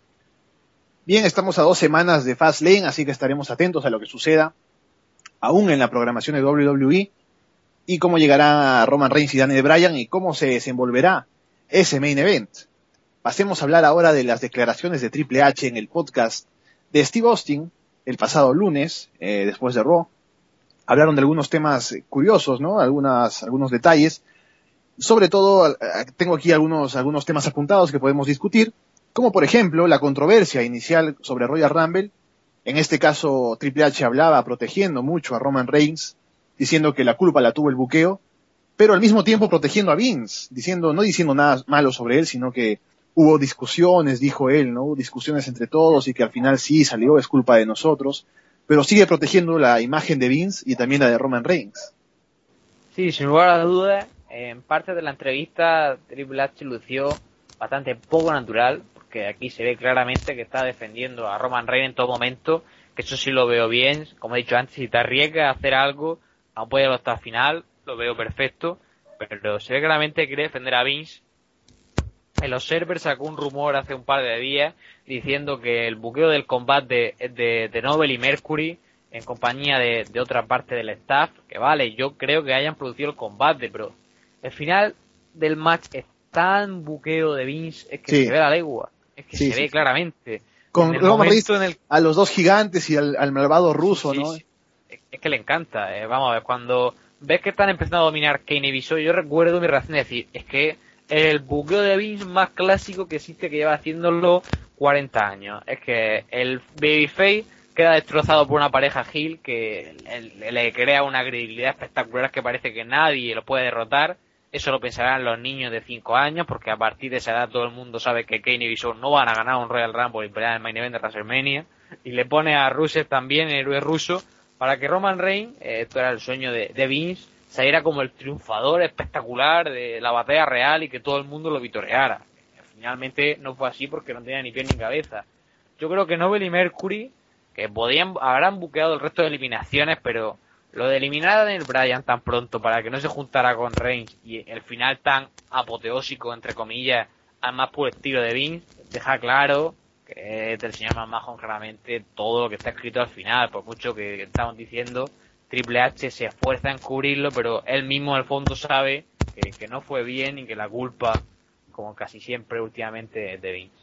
[SPEAKER 1] Bien, estamos a 2 semanas de Fastlane, así que estaremos atentos a lo que suceda aún en la programación de WWE, y cómo llegará Roman Reigns y Daniel Bryan y cómo se desenvolverá ese main event. Pasemos a hablar ahora de las declaraciones de Triple H en el podcast de Steve Austin el pasado lunes, después de Raw. Hablaron de algunos temas curiosos, ¿no? Algunos detalles. Sobre todo, tengo aquí algunos temas apuntados que podemos discutir, como por ejemplo la controversia inicial sobre Royal Rumble. En este caso, Triple H hablaba protegiendo mucho a Roman Reigns, diciendo que la culpa la tuvo el buqueo, pero al mismo tiempo protegiendo a Vince, no diciendo nada malo sobre él, sino que hubo discusiones, dijo él, ¿no? Hubo discusiones entre todos y que al final sí salió, es culpa de nosotros, pero sigue protegiendo la imagen de Vince y también la de Roman Reigns.
[SPEAKER 3] Sí, sin lugar a dudas, en parte de la entrevista Triple H lució bastante poco natural, porque aquí se ve claramente que está defendiendo a Roman Reigns en todo momento, que eso sí lo veo bien. Como he dicho antes, si te arriesgas a hacer algo, apóyalo hasta el final, lo veo perfecto, pero se ve claramente que quiere defender a Vince. El Observer sacó un rumor hace un par de días diciendo que el buqueo del combate es de Noble y Mercury en compañía de otra parte del staff, que vale, yo creo que hayan producido el combate, pero el final del match es tan buqueo de Vince, es que
[SPEAKER 1] sí,
[SPEAKER 3] se ve la legua, es que se ve claramente.
[SPEAKER 1] Con Roman Reigns a los dos gigantes y al malvado ruso, ¿no?
[SPEAKER 3] Sí, es que le encanta, vamos a ver, cuando ves que están empezando a dominar Kane y Bishop, yo recuerdo mi reacción de decir, es que el buqueo de Vince más clásico que existe, que lleva haciéndolo 40 años. Es que el babyface queda destrozado por una pareja heel que le crea una credibilidad espectacular que parece que nadie lo puede derrotar. Eso lo pensarán los niños de 5 años, porque a partir de esa edad todo el mundo sabe que Kane y Bishop no van a ganar un Royal Rumble y pelear en el main event de WrestleMania. Y le pone a Rusev también, el héroe ruso, para que Roman Reigns, esto era el sueño de Vince, saliera como el triunfador espectacular de la batalla real y que todo el mundo lo vitoreara. Finalmente no fue así porque no tenía ni pie ni cabeza. Yo creo que Noble y Mercury, que habrán buqueado el resto de eliminaciones, pero lo de eliminar a Daniel Bryan tan pronto para que no se juntara con Reigns y el final tan apoteósico, entre comillas, al más puro estilo de Vince, deja claro que es del señor McMahon claramente todo lo que está escrito al final, por mucho que estamos diciendo. Triple H se esfuerza en cubrirlo, pero él mismo en el fondo sabe que no fue bien y que la culpa, como casi siempre últimamente, es de Vince.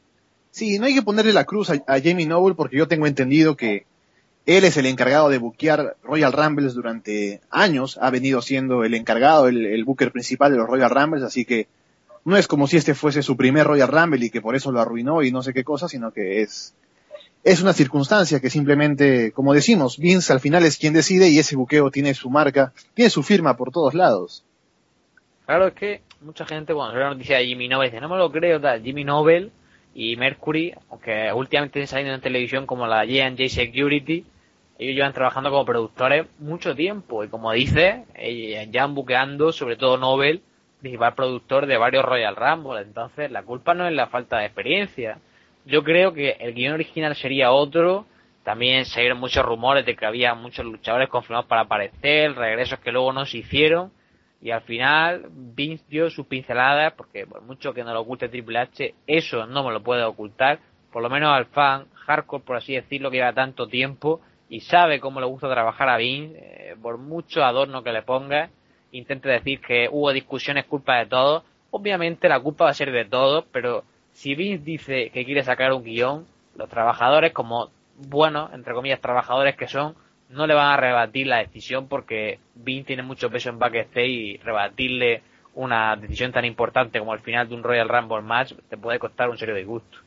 [SPEAKER 1] Sí, no hay que ponerle la cruz a Jamie Noble, porque yo tengo entendido que él es el encargado de buquear Royal Rumbles durante años, ha venido siendo el encargado, el booker principal de los Royal Rumbles, así que no es como si este fuese su primer Royal Rumble y que por eso lo arruinó y no sé qué cosa, sino que es una circunstancia que simplemente, como decimos, Vince al final es quien decide y ese buqueo tiene su marca, tiene su firma por todos lados.
[SPEAKER 3] Claro, es que mucha gente cuando ve la noticia de Jimmy Noble dice, no me lo creo, tal. Jimmy Noble y Mercury, aunque últimamente están saliendo en televisión como la J&J Security, ellos llevan trabajando como productores mucho tiempo y como dice, ya han buqueando, sobre todo Noble, principal productor de varios Royal Rumble, entonces la culpa no es la falta de experiencia. Yo creo que el guion original sería otro. También se oyeron muchos rumores de que había muchos luchadores confirmados para aparecer, regresos que luego no se hicieron. Y al final Vince dio sus pinceladas, porque por mucho que no lo oculte Triple H, eso no me lo puede ocultar. Por lo menos al fan hardcore, por así decirlo, que lleva tanto tiempo y sabe cómo le gusta trabajar a Vince, por mucho adorno que le ponga, intente decir que hubo discusiones, culpa de todos. Obviamente la culpa va a ser de todos, pero si Vince dice que quiere sacar un guión, los trabajadores, como buenos, entre comillas, trabajadores que son, no le van a rebatir la decisión porque Vince tiene mucho peso en backstage y rebatirle una decisión tan importante como el final de un Royal Rumble match te puede costar un serio disgusto.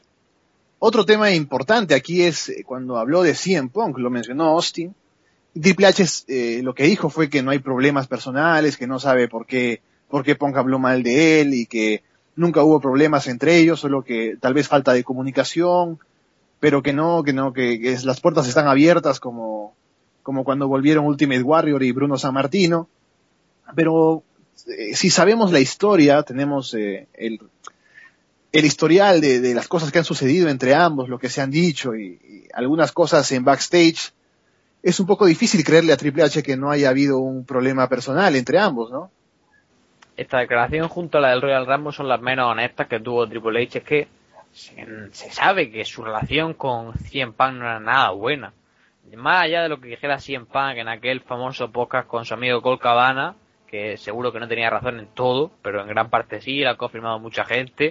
[SPEAKER 1] Otro tema importante aquí es cuando habló de CM Punk, lo mencionó Austin. Triple H lo que dijo fue que no hay problemas personales, que no sabe por qué Punk habló mal de él y que nunca hubo problemas entre ellos, solo que tal vez falta de comunicación, pero que las puertas están abiertas como cuando volvieron Ultimate Warrior y Bruno Sammartino. Pero si sabemos la historia, tenemos el historial de las cosas que han sucedido entre ambos, lo que se han dicho y algunas cosas en backstage, es un poco difícil creerle a Triple H que no haya habido un problema personal entre ambos, ¿no?
[SPEAKER 3] Esta declaración junto a la del Royal Rumble son las menos honestas que tuvo Triple H. Es que se sabe que su relación con CM Punk no era nada buena. Más allá de lo que dijera CM Punk en aquel famoso podcast con su amigo Colt Cabana, que seguro que no tenía razón en todo, pero en gran parte sí, lo ha confirmado mucha gente.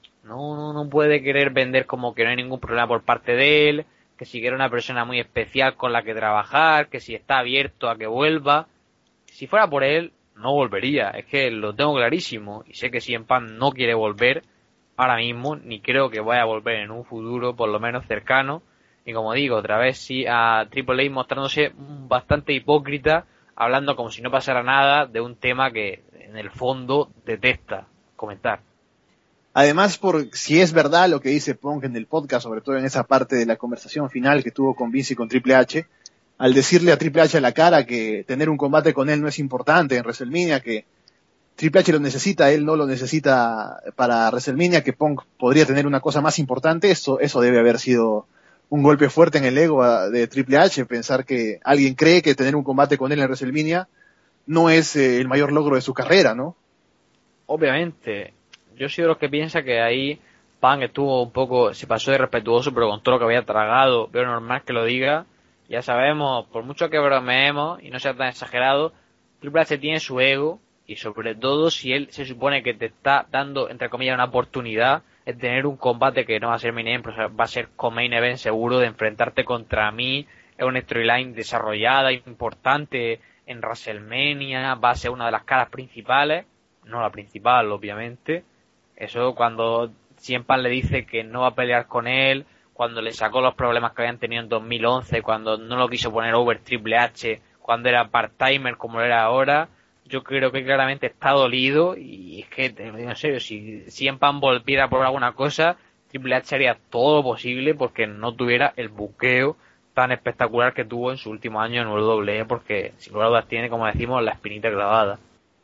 [SPEAKER 3] No puede querer vender como que no hay ningún problema por parte de él, que si quiere una persona muy especial con la que trabajar, que si está abierto a que vuelva. Si fuera por él, no volvería, es que lo tengo clarísimo, y sé que CM Punk no quiere volver ahora mismo, ni creo que vaya a volver en un futuro, por lo menos cercano, y como digo, otra vez sí a Triple H mostrándose bastante hipócrita, hablando como si no pasara nada de un tema que en el fondo detesta comentar.
[SPEAKER 1] Además, si es verdad lo que dice Punk en el podcast, sobre todo en esa parte de la conversación final que tuvo con Vince y con Triple H, al decirle a Triple H a la cara que tener un combate con él no es importante en WrestleMania, que Triple H lo necesita, él no lo necesita para WrestleMania, que Punk podría tener una cosa más importante, eso debe haber sido un golpe fuerte en el ego de Triple H, pensar que alguien cree que tener un combate con él en WrestleMania no es el mayor logro de su carrera, ¿no?
[SPEAKER 3] Obviamente, yo soy de los que piensa que ahí Punk estuvo un poco, se pasó de respetuoso, pero con todo lo que había tragado, veo normal que lo diga. Ya sabemos, por mucho que bromeemos y no sea tan exagerado, Triple H tiene su ego, y sobre todo si él se supone que te está dando, entre comillas, una oportunidad de tener un combate que no va a ser main event, pero va a ser co-main event seguro, de enfrentarte contra mí, es una storyline desarrollada, importante en WrestleMania, va a ser una de las caras principales, no la principal, obviamente. Eso cuando siempre le dice que no va a pelear con él, cuando le sacó los problemas que habían tenido en 2011, cuando no lo quiso poner over Triple H, cuando era part-timer como lo era ahora, yo creo que claramente está dolido, y es que, te lo digo en serio, si CM Punk volviera por alguna cosa, Triple H haría todo lo posible porque no tuviera el buqueo tan espectacular que tuvo en su último año en WWE, porque sin lugar a dudas tiene, como decimos, la espinita clavada.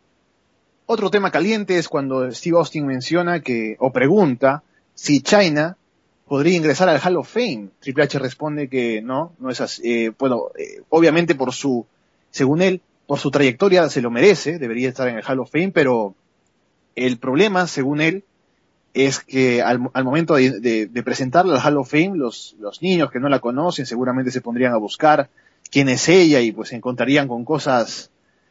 [SPEAKER 1] Otro tema caliente es cuando Steve Austin menciona o pregunta si Chyna podría ingresar al Hall of Fame. Triple H responde que no es así. Obviamente según él, por su trayectoria se lo merece, debería estar en el Hall of Fame, pero el problema, según él, es que al momento de presentarla al Hall of Fame, los niños que no la conocen seguramente se pondrían a buscar quién es ella y pues se encontrarían con cosas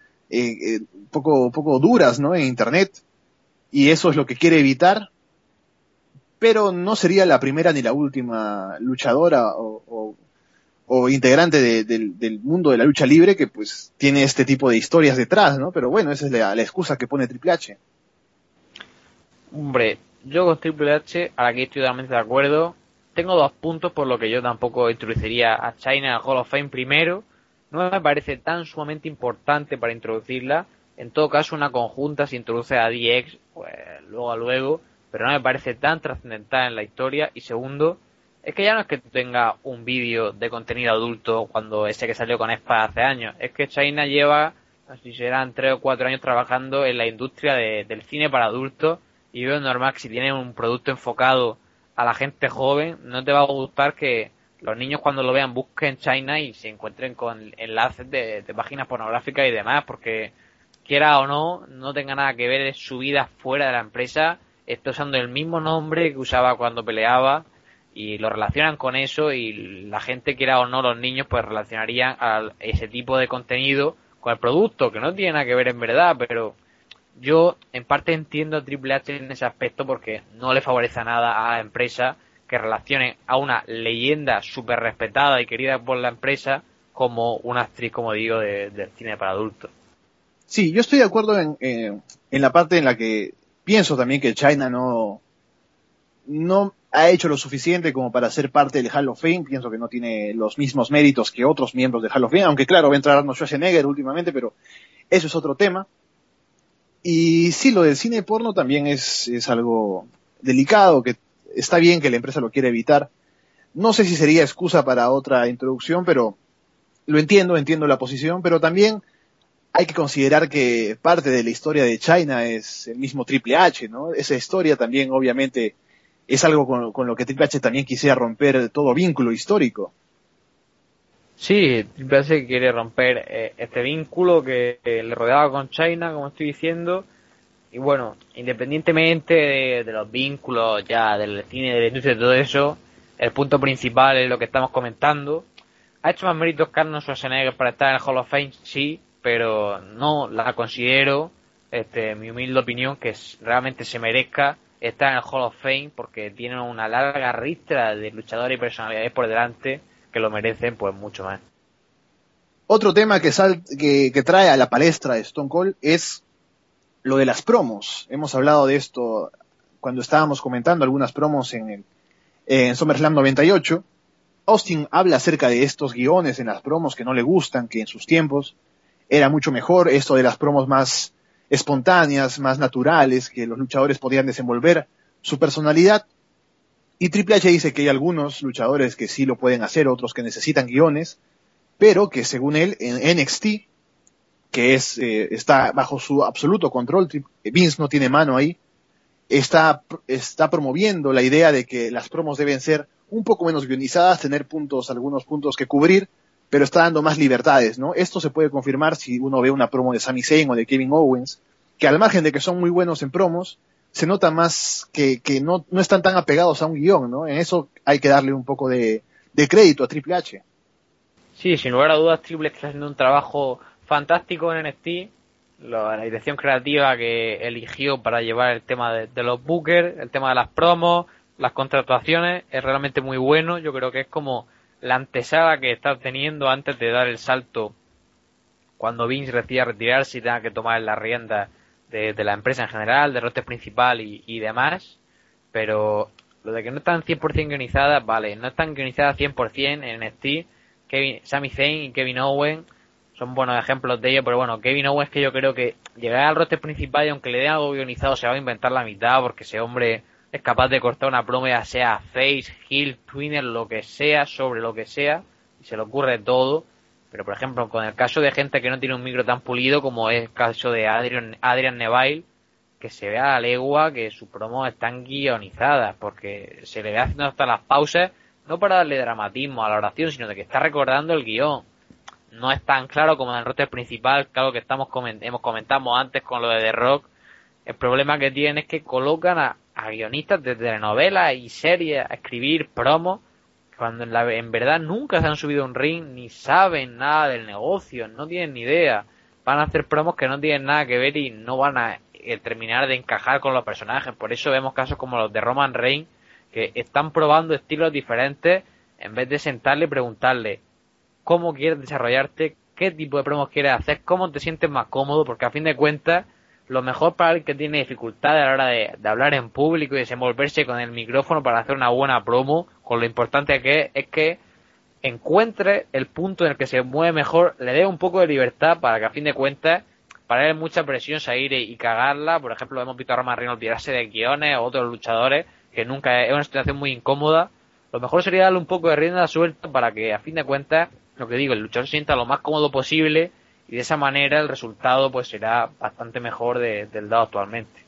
[SPEAKER 1] poco duras, ¿no? En internet, y eso es lo que quiere evitar, pero no sería la primera ni la última luchadora o integrante del mundo de la lucha libre que pues tiene este tipo de historias detrás, ¿no? Pero bueno, esa es la excusa que pone Triple H.
[SPEAKER 3] Hombre, yo con Triple H, aquí estoy totalmente de acuerdo. Tengo 2 puntos por lo que yo tampoco introduciría a Chyna al Hall of Fame. Primero, no me parece tan sumamente importante para introducirla. En todo caso, una conjunta se introduce a DX, pues luego, pero no me parece tan trascendental en la historia. Y segundo, es que ya no es que tenga un vídeo de contenido adulto cuando ese que salió con Espa hace años. Es que Chyna lleva, no sé si serán 3 o 4 años trabajando en la industria del cine para adultos, y veo normal que si tienes un producto enfocado a la gente joven, no te va a gustar que los niños cuando lo vean busquen Chyna y se encuentren con enlaces de páginas pornográficas y demás, porque quiera o no tenga nada que ver su vida fuera de la empresa, está usando el mismo nombre que usaba cuando peleaba, y lo relacionan con eso, y la gente, quiera o no, los niños pues relacionarían a ese tipo de contenido con el producto, que no tiene nada que ver en verdad, pero yo en parte entiendo a Triple H en ese aspecto porque no le favorece nada a la empresa que relacione a una leyenda súper respetada y querida por la empresa como una actriz, como digo, del cine para adultos.
[SPEAKER 1] Sí, yo estoy de acuerdo en la parte en la que pienso también que China no ha hecho lo suficiente como para ser parte del Hall of Fame. Pienso que no tiene los mismos méritos que otros miembros del Hall of Fame, aunque claro, va a entrar Arnold Schwarzenegger últimamente, pero eso es otro tema. Y sí, lo del cine porno también es algo delicado, que está bien que la empresa lo quiera evitar. No sé si sería excusa para otra introducción, pero lo entiendo la posición, pero también hay que considerar que parte de la historia de China es el mismo Triple H, ¿no? Esa historia también, obviamente, es algo con lo que Triple H también quisiera romper todo vínculo histórico.
[SPEAKER 3] Sí, Triple H quiere romper este vínculo que le rodeaba con China, como estoy diciendo. Y bueno, independientemente de los vínculos ya del cine, de la industria y todo eso, el punto principal es lo que estamos comentando. ¿Ha hecho más méritos que Arnold Schwarzenegger para estar en el Hall of Fame? Sí, pero no la considero, mi humilde opinión, que realmente se merezca estar en el Hall of Fame, porque tiene una larga ristra de luchadores y personalidades por delante que lo merecen pues mucho más.
[SPEAKER 1] Otro tema que trae a la palestra de Stone Cold es lo de las promos. Hemos hablado de esto cuando estábamos comentando algunas promos en SummerSlam 98. Austin habla acerca de estos guiones en las promos que no le gustan, que en sus tiempos era mucho mejor esto de las promos más espontáneas, más naturales, que los luchadores podían desenvolver su personalidad. Y Triple H dice que hay algunos luchadores que sí lo pueden hacer, otros que necesitan guiones, pero que según él en NXT, que está bajo su absoluto control, Vince no tiene mano ahí, está promoviendo la idea de que las promos deben ser un poco menos guionizadas, tener algunos puntos que cubrir, pero está dando más libertades, ¿no? Esto se puede confirmar si uno ve una promo de Sami Zayn o de Kevin Owens, que al margen de que son muy buenos en promos, se nota más que no están tan apegados a un guión, ¿no? En eso hay que darle un poco de crédito a Triple H.
[SPEAKER 3] Sí, sin lugar a dudas, Triple H está haciendo un trabajo fantástico en NXT. La dirección creativa que eligió para llevar el tema de los bookers, el tema de las promos, las contrataciones, es realmente muy bueno. Yo creo que es como la antesala que está teniendo antes de dar el salto cuando Vince decida retirarse y tenga que tomar las riendas de la empresa en general, del roster principal y demás. Pero lo de que no están 100% guionizadas, vale, no están guionizadas 100% en NXT. Sami Zayn y Kevin Owens son buenos ejemplos de ello, pero bueno, Kevin Owens, que yo creo que llegará al roster principal y aunque le den algo guionizado se va a inventar la mitad, porque ese hombre es capaz de cortar una promo, ya sea face, heel, twinner, lo que sea, sobre lo que sea, y se le ocurre todo. Pero por ejemplo, con el caso de gente que no tiene un micro tan pulido, como es el caso de Adrian Neville, que se ve a la legua que sus promos están guionizadas, porque se le ve haciendo hasta las pausas, no para darle dramatismo a la oración, sino de que está recordando el guión. No es tan claro como en el roster principal, claro que hemos comentado antes con lo de The Rock. El problema que tienen es que colocan a guionistas de telenovelas y series a escribir promos, cuando en verdad nunca se han subido a un ring, ni saben nada del negocio, no tienen ni idea. Van a hacer promos que no tienen nada que ver y no van a terminar de encajar con los personajes. Por eso vemos casos como los de Roman Reigns, que están probando estilos diferentes en vez de sentarle y preguntarle cómo quieres desarrollarte, qué tipo de promos quieres hacer, cómo te sientes más cómodo, porque a fin de cuentas lo mejor para el que tiene dificultades a la hora de hablar en público y desenvolverse con el micrófono para hacer una buena promo, con lo importante que es que encuentre el punto en el que se mueve mejor, le dé un poco de libertad para que a fin de cuentas, para él es mucha presión salir y cagarla. Por ejemplo, hemos visto a Roman Reigns olvidarse de guiones o otros luchadores, que nunca es una situación muy incómoda. Lo mejor sería darle un poco de rienda suelta para que a fin de cuentas, lo que digo, el luchador se sienta lo más cómodo posible y de esa manera el resultado pues será bastante mejor del dado actualmente.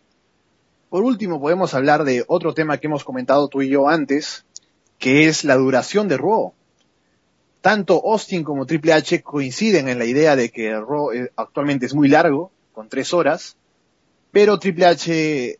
[SPEAKER 1] Por último, podemos hablar de otro tema que hemos comentado tú y yo antes, que es la duración de Raw. Tanto Austin como Triple H coinciden en la idea de que Raw actualmente es muy largo, con 3 horas, pero Triple H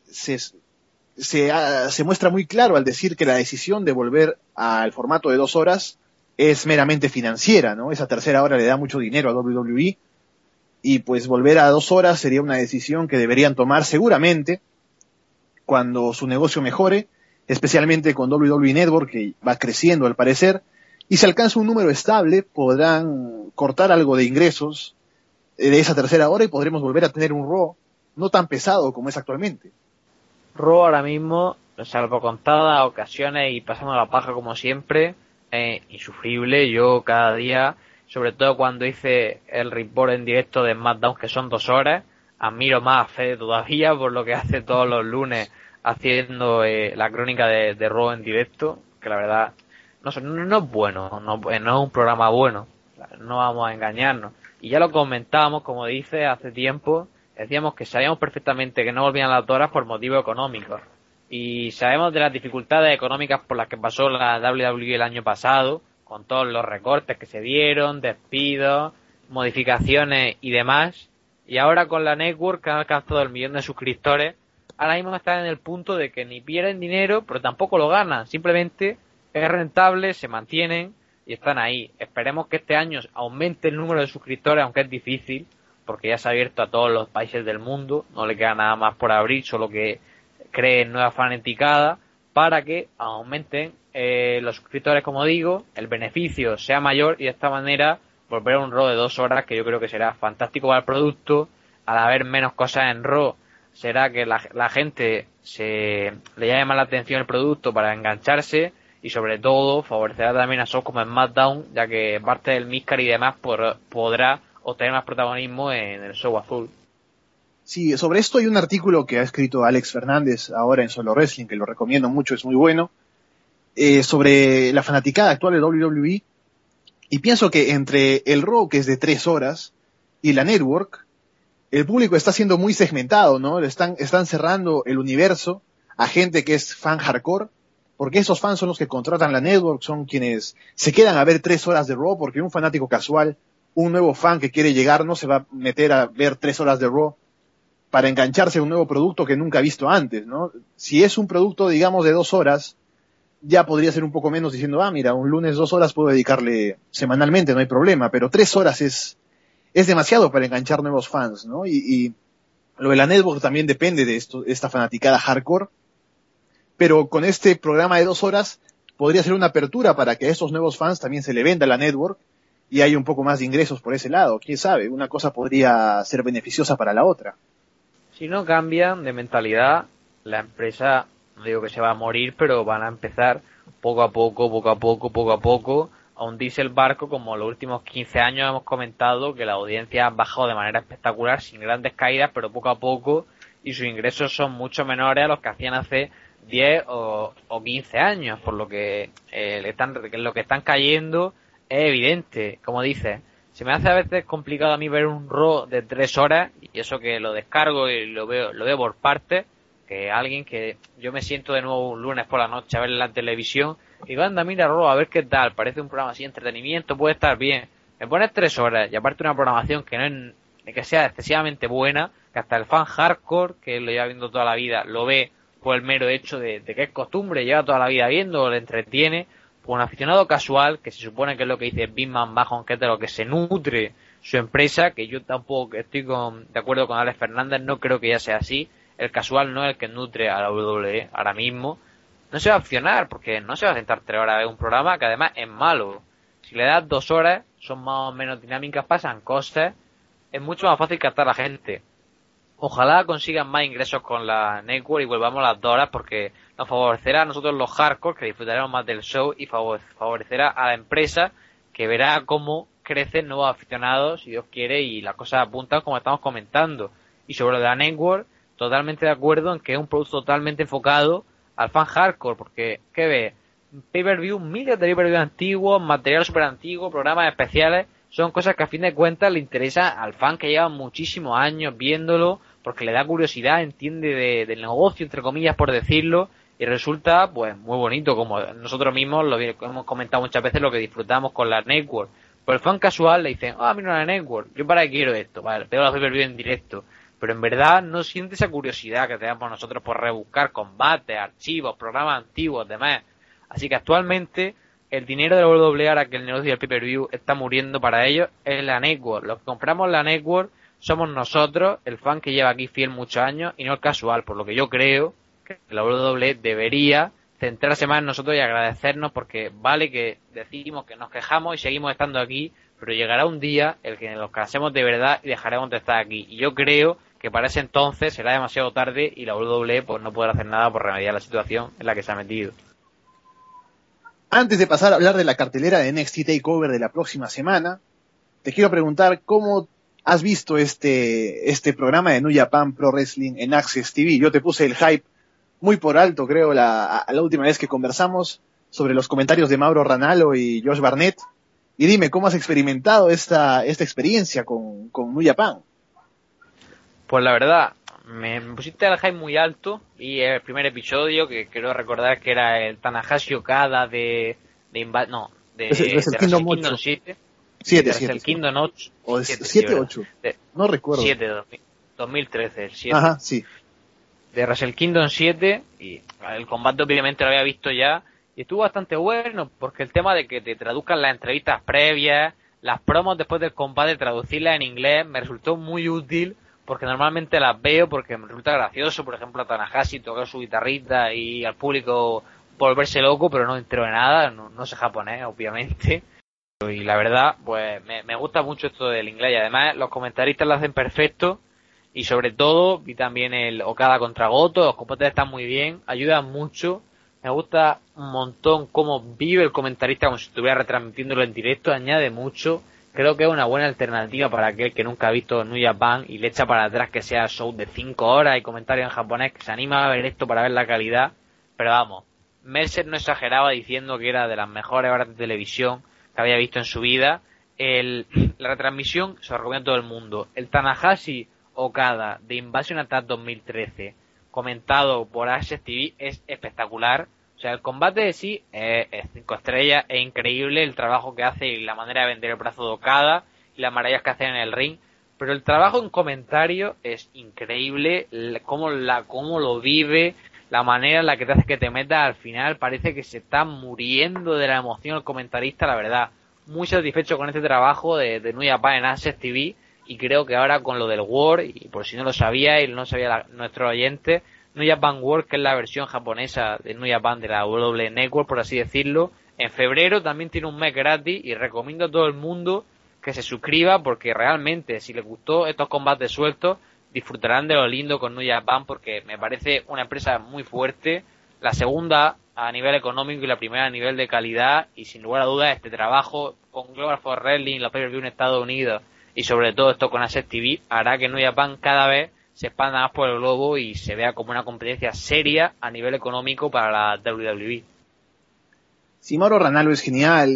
[SPEAKER 1] se muestra muy claro al decir que la decisión de volver al formato de 2 horas es meramente financiera, ¿no? Esa tercera hora le da mucho dinero a WWE y pues volver a 2 horas sería una decisión que deberían tomar seguramente cuando su negocio mejore, especialmente con WWE Network, que va creciendo al parecer, y si alcanza un número estable podrán cortar algo de ingresos de esa tercera hora y podremos volver a tener un Raw no tan pesado como es actualmente.
[SPEAKER 3] Raw ahora mismo, salvo contadas ocasiones y pasando la paja como siempre, es insufrible. Yo cada día, sobre todo cuando hice el report en directo de SmackDown, que son 2 horas, admiro más a Fede todavía por lo que hace todos los lunes haciendo la crónica de Raw en directo, que la verdad no es bueno, no es un programa bueno, no vamos a engañarnos. Y ya lo comentábamos, como dice, hace tiempo, decíamos que sabíamos perfectamente que no volvían las 2 horas por motivos económicos. Y sabemos de las dificultades económicas por las que pasó la WWE el año pasado, con todos los recortes que se dieron, despidos, modificaciones y demás. Y ahora con la network, que han alcanzado el 1.000.000 de suscriptores, ahora mismo están en el punto de que ni pierden dinero, pero tampoco lo ganan. Simplemente es rentable, se mantienen y están ahí. Esperemos que este año aumente el número de suscriptores, aunque es difícil, porque ya se ha abierto a todos los países del mundo, no le queda nada más por abrir, solo que creen nuevas fanaticadas, para que aumenten los suscriptores, como digo, el beneficio sea mayor y de esta manera volver a un Raw de 2 horas, que yo creo que será fantástico para el producto. Al haber menos cosas en Raw, será que la gente le llame más la atención el producto para engancharse, y sobre todo favorecerá también a shows como SmackDown, ya que parte del Mizcar y demás podrá obtener más protagonismo en el show azul.
[SPEAKER 1] Sí, sobre esto hay un artículo que ha escrito Alex Fernández ahora en Solo Wrestling, que lo recomiendo mucho, es muy bueno, sobre la fanaticada actual de WWE, y pienso que entre el Raw, que es de 3 horas, y la Network, el público está siendo muy segmentado, ¿no? Están cerrando el universo a gente que es fan hardcore, porque esos fans son los que contratan la Network, son quienes se quedan a ver 3 horas de Raw, porque un fanático casual, un nuevo fan que quiere llegar, no se va a meter a ver 3 horas de Raw para engancharse a un nuevo producto que nunca ha visto antes, ¿no? Si es un producto, digamos, de 2 horas, ya podría ser un poco menos diciendo, mira, un lunes 2 horas puedo dedicarle semanalmente, no hay problema, pero 3 horas es demasiado para enganchar nuevos fans, ¿no? Y lo de la Network también depende de esta fanaticada hardcore, pero con este programa de 2 horas podría ser una apertura para que a estos nuevos fans también se le venda la Network y haya un poco más de ingresos por ese lado. Quién sabe, una cosa podría ser beneficiosa para la otra.
[SPEAKER 3] Si no cambian de mentalidad, la empresa, no digo que se va a morir, pero van a empezar poco a poco a hundirse el barco, como los últimos 15 años hemos comentado, que la audiencia ha bajado de manera espectacular, sin grandes caídas, pero poco a poco, y sus ingresos son mucho menores a los que hacían hace 10 o 15 años, por lo que lo que están cayendo es evidente. Como dices, se me hace a veces complicado a mí ver un Raw de 3 horas, y eso que lo descargo y lo veo por partes, que alguien que yo me siento de nuevo un lunes por la noche a ver la televisión y digo, anda, mira Raw, a ver qué tal, parece un programa así de entretenimiento, puede estar bien. Me pones 3 horas y aparte una programación que no es que sea excesivamente buena, que hasta el fan hardcore, que lo lleva viendo toda la vida, lo ve por el mero hecho de que es costumbre, lleva toda la vida viendo, le entretiene. Pues un aficionado casual, que se supone que es lo que dice Big Man Bajon, que es de lo que se nutre su empresa, que yo tampoco estoy de acuerdo con Alex Fernández, no creo que ya sea así. El casual no es el que nutre a la WWE ahora mismo. No se va a aficionar, porque no se va a sentar 3 horas a ver un programa que además es malo. Si le das 2 horas, son más o menos dinámicas, pasan cosas, es mucho más fácil captar a la gente. Ojalá consigan más ingresos con la network y volvamos a las 2 horas, porque nos favorecerá a nosotros los hardcore, que disfrutaremos más del show, y favorecerá a la empresa, que verá cómo crecen nuevos aficionados, si Dios quiere, y las cosas apuntan como estamos comentando. Y sobre la network, totalmente de acuerdo en que es un producto totalmente enfocado al fan hardcore, porque, ¿qué ves? Pay-per-view, miles de pay-per-view antiguos, material super antiguo, programas especiales, son cosas que a fin de cuentas le interesa al fan que lleva muchísimos años viéndolo, porque le da curiosidad, entiende del negocio, entre comillas, por decirlo, y resulta, pues, muy bonito, como nosotros mismos lo hemos comentado muchas veces, lo que disfrutamos con la network. Pero el fan casual le dice, mira la network, yo para qué quiero esto, vale, veo la pay-per-view en directo, pero en verdad no siente esa curiosidad que tenemos nosotros por rebuscar combates, archivos, programas antiguos, demás. Así que actualmente el dinero de la WWE, ahora que el negocio del pay-per-view está muriendo para ellos, es la network. Los que compramos la network somos nosotros, el fan que lleva aquí fiel muchos años, y no el casual, por lo que yo creo que la WWE debería centrarse más en nosotros y agradecernos, porque vale que decimos que nos quejamos y seguimos estando aquí, pero llegará un día en el que nos cansemos de verdad y dejaremos de estar aquí. Y yo creo que para ese entonces será demasiado tarde y la WWE pues no podrá hacer nada por remediar la situación en la que se ha metido.
[SPEAKER 1] Antes de pasar a hablar de la cartelera de NXT TakeOver de la próxima semana, te quiero preguntar cómo has visto este programa de New Japan Pro Wrestling en Access TV. Yo te puse el hype muy por alto, creo, la última vez que conversamos sobre los comentarios de Mauro Ranallo y Josh Barnett. Y dime, ¿cómo has experimentado esta experiencia con New Japan?
[SPEAKER 3] Pues la verdad, me pusiste el hype muy alto y el primer episodio, que quiero recordar que era el Tanahashi Okada de
[SPEAKER 1] Wrestle Kingdom 8.
[SPEAKER 3] 7.
[SPEAKER 1] 7,
[SPEAKER 3] El Kingdom 8.
[SPEAKER 1] O 7 8. No recuerdo.
[SPEAKER 3] 7, 2013, el 7.
[SPEAKER 1] Ajá, sí.
[SPEAKER 3] De Wrestle Kingdom 7, y el combate obviamente lo había visto ya, y estuvo bastante bueno, porque el tema de que te traduzcan las entrevistas previas, las promos después del combate, traducirlas en inglés, me resultó muy útil, porque normalmente las veo porque me resulta gracioso, por ejemplo, a Tanahashi tocar su guitarrita y al público volverse loco, pero no me entero de nada, no sé japonés, obviamente. Y la verdad, pues me gusta mucho esto del inglés, y además los comentaristas lo hacen perfecto, y sobre todo vi también el Okada contra Goto, los combates están muy bien, ayudan mucho, me gusta un montón cómo vive el comentarista como si estuviera retransmitiéndolo en directo, añade mucho, creo que es una buena alternativa para aquel que nunca ha visto New Japan y le echa para atrás que sea show de 5 horas y comentarios en japonés, que se anima a ver esto para ver la calidad, pero vamos, Mercer no exageraba diciendo que era de las mejores horas de televisión que había visto en su vida. La retransmisión se lo recomiendo a todo el mundo. El Tanahashi Okada de Invasion Attack 2013 comentado por Access TV es espectacular. O sea, el combate de sí es 5 estrellas, es increíble el trabajo que hace y la manera de vender el brazo de Okada y las maravillas que hacen en el ring, pero el trabajo en comentario es increíble, cómo lo vive, la manera en la que te hace que te metas al final, parece que se está muriendo de la emoción el comentarista, la verdad. Muy satisfecho con este trabajo de New Japan en Access TV, y creo que ahora con lo del World, y por si no lo sabía y no sabía nuestro oyente, New Japan World, que es la versión japonesa de New Japan de la WWE Network, por así decirlo, en febrero también tiene un mes gratis, y recomiendo a todo el mundo que se suscriba, porque realmente si les gustó estos combates sueltos, disfrutarán de lo lindo con New Japan, porque me parece una empresa muy fuerte, la segunda a nivel económico y la primera a nivel de calidad, y sin lugar a dudas este trabajo con Global Force Wrestling, los pay-per-view en Estados Unidos y sobre todo esto con Access TV hará que New Japan cada vez se expanda más por el globo y se vea como una competencia seria a nivel económico para la WWE.
[SPEAKER 1] Sí, Mauro Ranallo es genial,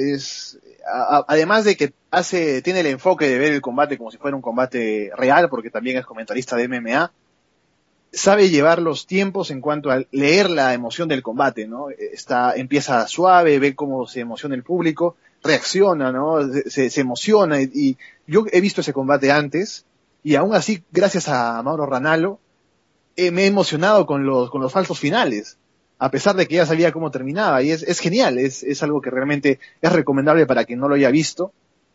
[SPEAKER 1] además de que tiene el enfoque de ver el combate como si fuera un combate real, porque también es comentarista de MMA, sabe llevar los tiempos en cuanto a leer la emoción del combate, ¿no? Empieza suave, ve cómo se emociona el público, reacciona, ¿no? Se emociona, y yo he visto ese combate antes, y aún así, gracias a Mauro Ranallo, me he emocionado con los falsos finales, a pesar de que ya sabía cómo terminaba, y es genial, es algo que realmente es recomendable para quien no lo haya visto,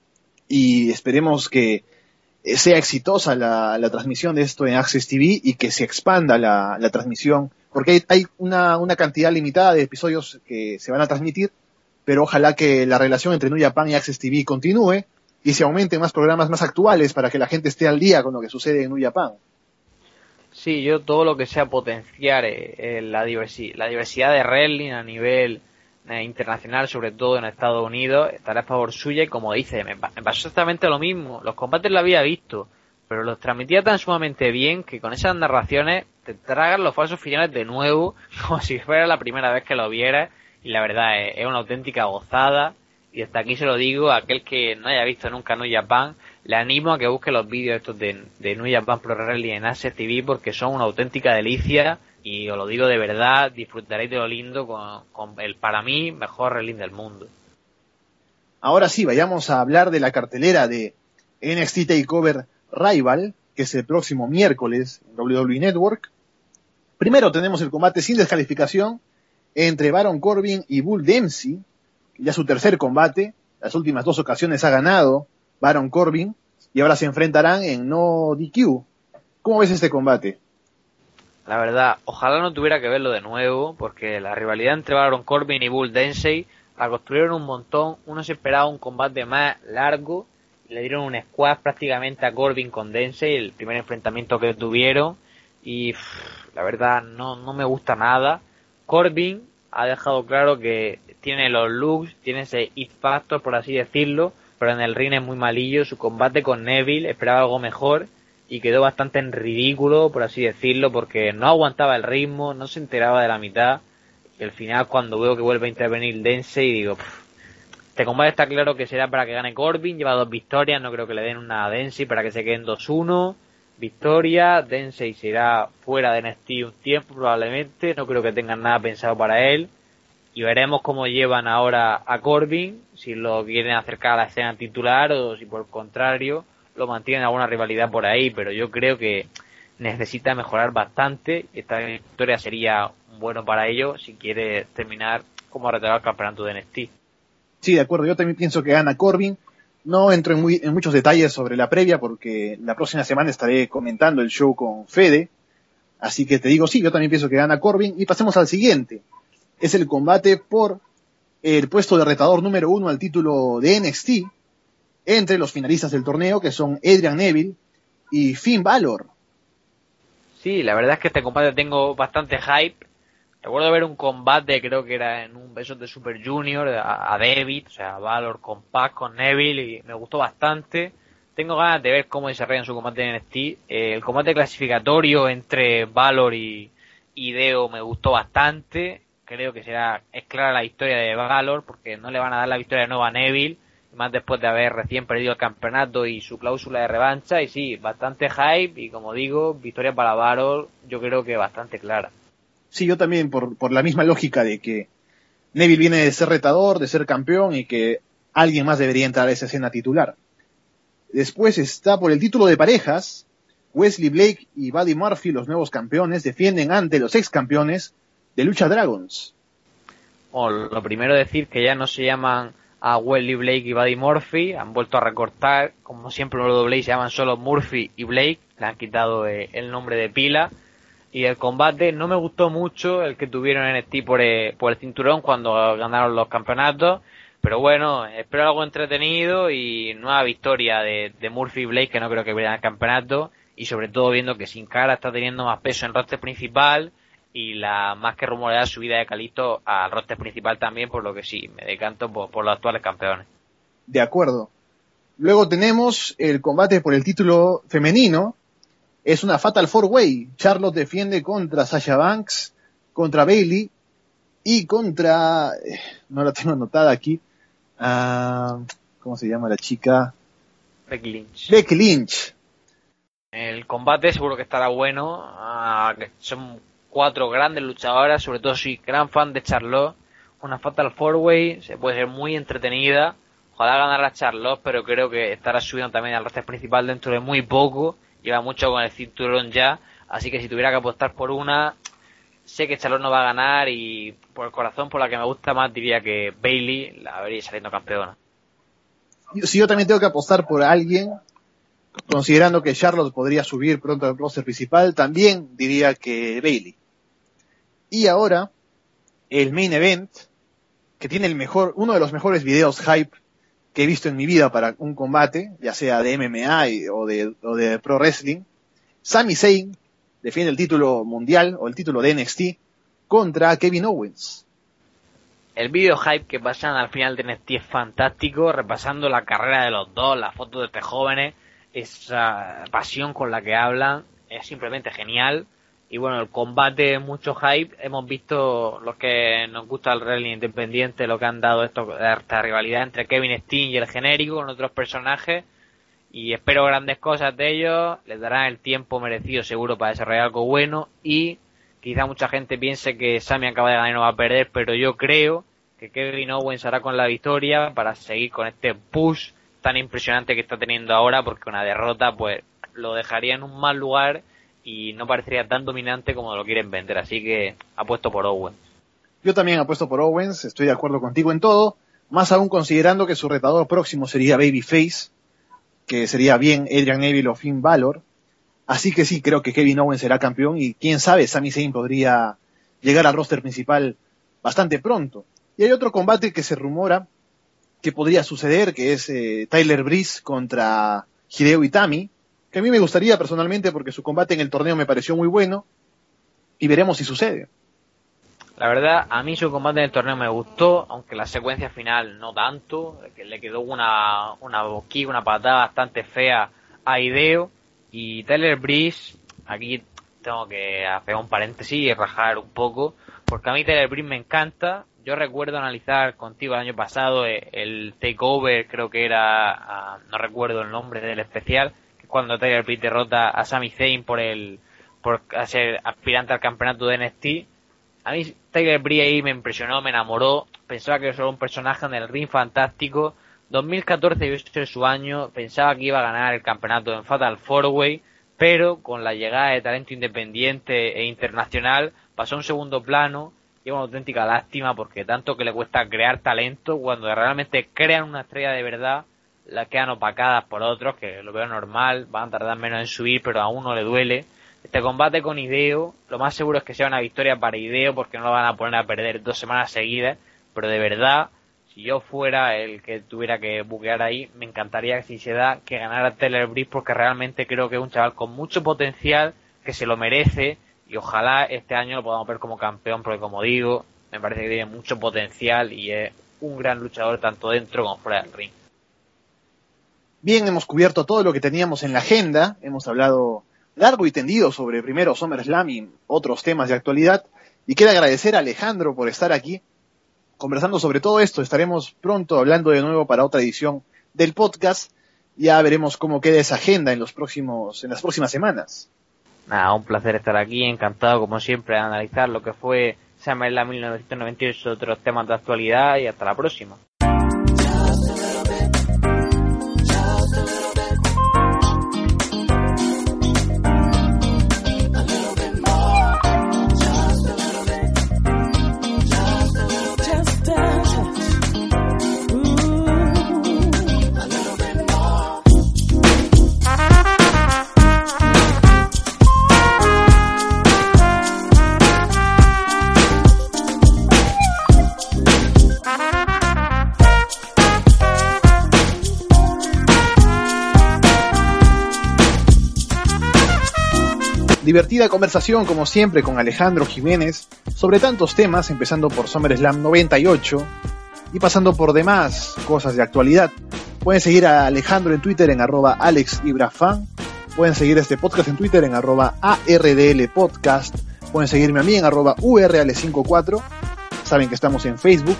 [SPEAKER 1] y esperemos que sea exitosa la transmisión de esto en Access TV y que se expanda la transmisión, porque hay una cantidad limitada de episodios que se van a transmitir, pero ojalá que la relación entre New Japan y Access TV continúe y se aumenten más programas más actuales para que la gente esté al día con lo que sucede en New Japan.
[SPEAKER 3] Sí, yo todo lo que sea potenciar la diversidad de wrestling a nivel internacional, sobre todo en Estados Unidos, estará a favor suya, y como dice, me pasó exactamente lo mismo. Los combates los había visto, pero los transmitía tan sumamente bien que con esas narraciones te tragan los falsos finales de nuevo, como si fuera la primera vez que lo vieras, y la verdad es una auténtica gozada. Y hasta aquí se lo digo a aquel que no haya visto nunca New Japan, le animo a que busque los vídeos estos de New Japan Pro Wrestling en Access TV, porque son una auténtica delicia, y os lo digo de verdad, disfrutaréis de lo lindo con el, para mí, mejor wrestling del mundo.
[SPEAKER 1] Ahora sí, vayamos a hablar de la cartelera de NXT TakeOver Rival, que es el próximo miércoles en WWE Network. Primero tenemos el combate sin descalificación entre Baron Corbin y Bull Dempsey, ya su tercer combate, las últimas 2 ocasiones ha ganado Baron Corbin, y ahora se enfrentarán en no DQ. ¿Cómo ves este combate?
[SPEAKER 3] La verdad, ojalá no tuviera que verlo de nuevo, porque la rivalidad entre Baron Corbin y Bull Dempsey la construyeron un montón. Uno se esperaba un combate más largo, le dieron un squash prácticamente a Corbin con Dempsey, el primer enfrentamiento que tuvieron, y la verdad no me gusta nada. Corbin ha dejado claro que tiene los looks, tiene ese it factor, por así decirlo, pero en el ring es muy malillo. Su combate con Neville esperaba algo mejor y quedó bastante en ridículo, por así decirlo, porque no aguantaba el ritmo, no se enteraba de la mitad, y al final cuando veo que vuelve a intervenir Dempsey digo, este combate está claro que será para que gane Corbin, lleva 2 victorias, no creo que le den una a Dempsey para que se queden 2-1, victoria, Dempsey se irá fuera de NXT un tiempo probablemente, no creo que tengan nada pensado para él, y veremos cómo llevan ahora a Corbin, si lo quieren acercar a la escena titular o si por el contrario lo mantienen alguna rivalidad por ahí, pero yo creo que necesita mejorar bastante, esta victoria sería bueno para ellos si quiere terminar como retador el campeonato de NXT.
[SPEAKER 1] Sí, de acuerdo, yo también pienso que gana Corbin. No entro en muchos detalles sobre la previa porque la próxima semana estaré comentando el show con Fede, así que te digo sí, yo también pienso que gana Corbin, y pasemos al siguiente. Es el combate por el puesto de retador número 1 al título de NXT entre los finalistas del torneo, que son Adrian Neville y Finn Balor.
[SPEAKER 3] Sí, la verdad es que este combate tengo bastante hype. Recuerdo ver un combate, creo que era en un beso de Super Junior, a David, o sea, Balor con Pac, con Neville, y me gustó bastante. Tengo ganas de ver cómo desarrollan su combate en NXT. El combate clasificatorio entre Balor y Deo me gustó bastante. Creo que es clara la victoria de Balor, porque no le van a dar la victoria de nuevo a Neville, más después de haber recién perdido el campeonato y su cláusula de revancha. Y sí, bastante hype, y como digo, victoria para Balor, yo creo que bastante clara.
[SPEAKER 1] Sí, yo también, por la misma lógica de que Neville viene de ser retador, de ser campeón, y que alguien más debería entrar a esa escena titular. Después está por el título de parejas, Wesley Blake y Buddy Murphy, los nuevos campeones, defienden ante los ex campeones de Lucha Dragons.
[SPEAKER 3] Bueno, lo primero decir que ya no se llaman a Wesley Blake y Buddy Murphy, han vuelto a recortar, como siempre en los WWE se llaman solo Murphy y Blake, le han quitado el nombre de pila. Y el combate no me gustó mucho, el que tuvieron en NXT por el cinturón cuando ganaron los campeonatos, pero bueno, espero algo entretenido y nueva victoria de Murphy y Blake, que no creo que pierdan el campeonato, y sobre todo viendo que Sin Cara está teniendo más peso en el roster principal, y la más que rumoreada subida de Kalisto al roster principal también, por lo que sí, me decanto por los actuales campeones.
[SPEAKER 1] De acuerdo. Luego tenemos el combate por el título femenino. Es una Fatal 4-Way. Charlotte defiende contra Sasha Banks, contra Bayley y contra... no la tengo anotada aquí. ¿Cómo se llama la chica?
[SPEAKER 3] Becky Lynch.
[SPEAKER 1] Becky Lynch.
[SPEAKER 3] El combate seguro que estará bueno. Son 4 grandes luchadoras, sobre todo soy gran fan de Charlotte. Una Fatal 4-Way se puede ser muy entretenida. Ojalá ganara Charlotte, pero creo que estará subiendo también al roster principal dentro de muy poco. Lleva mucho con el cinturón ya, así que si tuviera que apostar por una, sé que Charlotte no va a ganar, y por el corazón, por la que me gusta más, diría que Bayley la vería saliendo campeona.
[SPEAKER 1] Si yo también tengo que apostar por alguien, considerando que Charlotte podría subir pronto al roster principal, también diría que Bayley. Y ahora, el main event, que tiene uno de los mejores videos hype que he visto en mi vida para un combate, ya sea de MMA o de Pro Wrestling. Sami Zayn defiende el título mundial o el título de NXT contra Kevin Owens.
[SPEAKER 3] El video hype que pasan al final de NXT es fantástico, repasando la carrera de los dos, las fotos de estos jóvenes, esa pasión con la que hablan, es simplemente genial. Y bueno, el combate, mucho hype. Hemos visto, los que nos gusta el wrestling independiente, lo que han dado esta rivalidad entre Kevin Steen y el genérico con otros personajes. Y espero grandes cosas de ellos. Les darán el tiempo merecido seguro para desarrollar algo bueno. Y quizá mucha gente piense que Sami acaba de ganar y no va a perder, pero yo creo que Kevin Owens hará con la victoria para seguir con este push tan impresionante que está teniendo ahora, porque una derrota pues lo dejaría en un mal lugar y no parecería tan dominante como lo quieren vender, así que apuesto por Owens.
[SPEAKER 1] Yo también apuesto por Owens, estoy de acuerdo contigo en todo, más aún considerando que su retador próximo sería Babyface, que sería bien Adrian Neville o Finn Balor, así que sí, creo que Kevin Owens será campeón, y quién sabe, Sami Zayn podría llegar al roster principal bastante pronto. Y hay otro combate que se rumora, que podría suceder, que es Tyler Breeze contra Hideo Itami, que a mí me gustaría personalmente porque su combate en el torneo me pareció muy bueno, y veremos si sucede.
[SPEAKER 3] La verdad, a mí su combate en el torneo me gustó, aunque la secuencia final no tanto, que le quedó una boquilla, una patada bastante fea a Hideo. Y Tyler Breeze, aquí tengo que hacer un paréntesis y rajar un poco, porque a mí Tyler Breeze me encanta. Yo recuerdo analizar contigo el año pasado el Takeover, creo que era, no recuerdo el nombre del especial, que cuando Tyler Breeze derrota a Sami Zayn por ser aspirante al campeonato de NXT. A mí Tyler Breeze ahí me impresionó, me enamoró, pensaba que era un personaje en el ring fantástico. 2014 iba a ser su año, pensaba que iba a ganar el campeonato en Fatal 4-Way, pero con la llegada de talento independiente e internacional pasó a un segundo plano. Y es una auténtica lástima porque tanto que le cuesta crear talento, cuando realmente crean una estrella de verdad, las quedan opacadas por otros, que lo veo normal, van a tardar menos en subir, pero a uno le duele. Este combate con Hideo, lo más seguro es que sea una victoria para Hideo, porque no lo van a poner a perder 2 semanas seguidas, pero de verdad, si yo fuera el que tuviera que buquear ahí, me encantaría que si se da, que ganara Tyler Breeze, porque realmente creo que es un chaval con mucho potencial, que se lo merece, y ojalá este año lo podamos ver como campeón, porque como digo, me parece que tiene mucho potencial y es un gran luchador tanto dentro como fuera del ring.
[SPEAKER 1] Bien, hemos cubierto todo lo que teníamos en la agenda, hemos hablado largo y tendido sobre primero SummerSlam y otros temas de actualidad, y quiero agradecer a Alejandro por estar aquí conversando sobre todo esto. Estaremos pronto hablando de nuevo para otra edición del podcast. Ya veremos cómo queda esa agenda en las próximas semanas.
[SPEAKER 3] Nada, un placer estar aquí, encantado como siempre de analizar lo que fue SummerSlam 1998, otros temas de actualidad, y hasta la próxima.
[SPEAKER 1] Divertida conversación, como siempre, con Alejandro Jiménez sobre tantos temas, empezando por SummerSlam 98 y pasando por demás cosas de actualidad. Pueden seguir a Alejandro en Twitter en @AlexIbrafan. Pueden seguir este podcast en Twitter en @ARDLPodcast. Pueden seguirme a mí en @URL54. Saben que estamos en Facebook,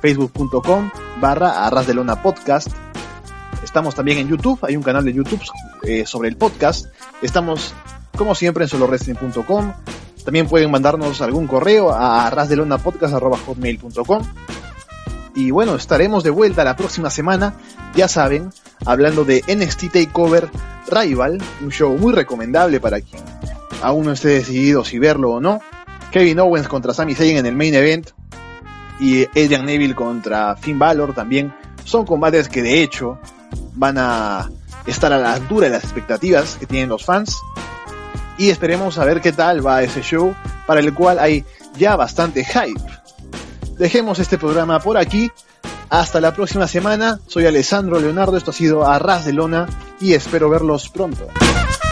[SPEAKER 1] facebook.com/arrasdelonapodcast. Estamos también en YouTube, hay un canal de YouTube sobre el podcast. Estamos como siempre en solowrestling.com. También pueden mandarnos algún correo a arrasdelonapodcast@hotmail.com. Y bueno, estaremos de vuelta la próxima semana, ya saben, hablando de NXT TakeOver Rival, un show muy recomendable para quien aún no esté decidido si verlo o no. Kevin Owens contra Sami Zayn en el main event y Adrian Neville contra Finn Balor también son combates que de hecho van a estar a la altura de las expectativas que tienen los fans. Y esperemos a ver qué tal va ese show, para el cual hay ya bastante hype. Dejemos este programa por aquí. Hasta la próxima semana. Soy Alessandro Leonardo. Esto ha sido A Ras de Lona y espero verlos pronto.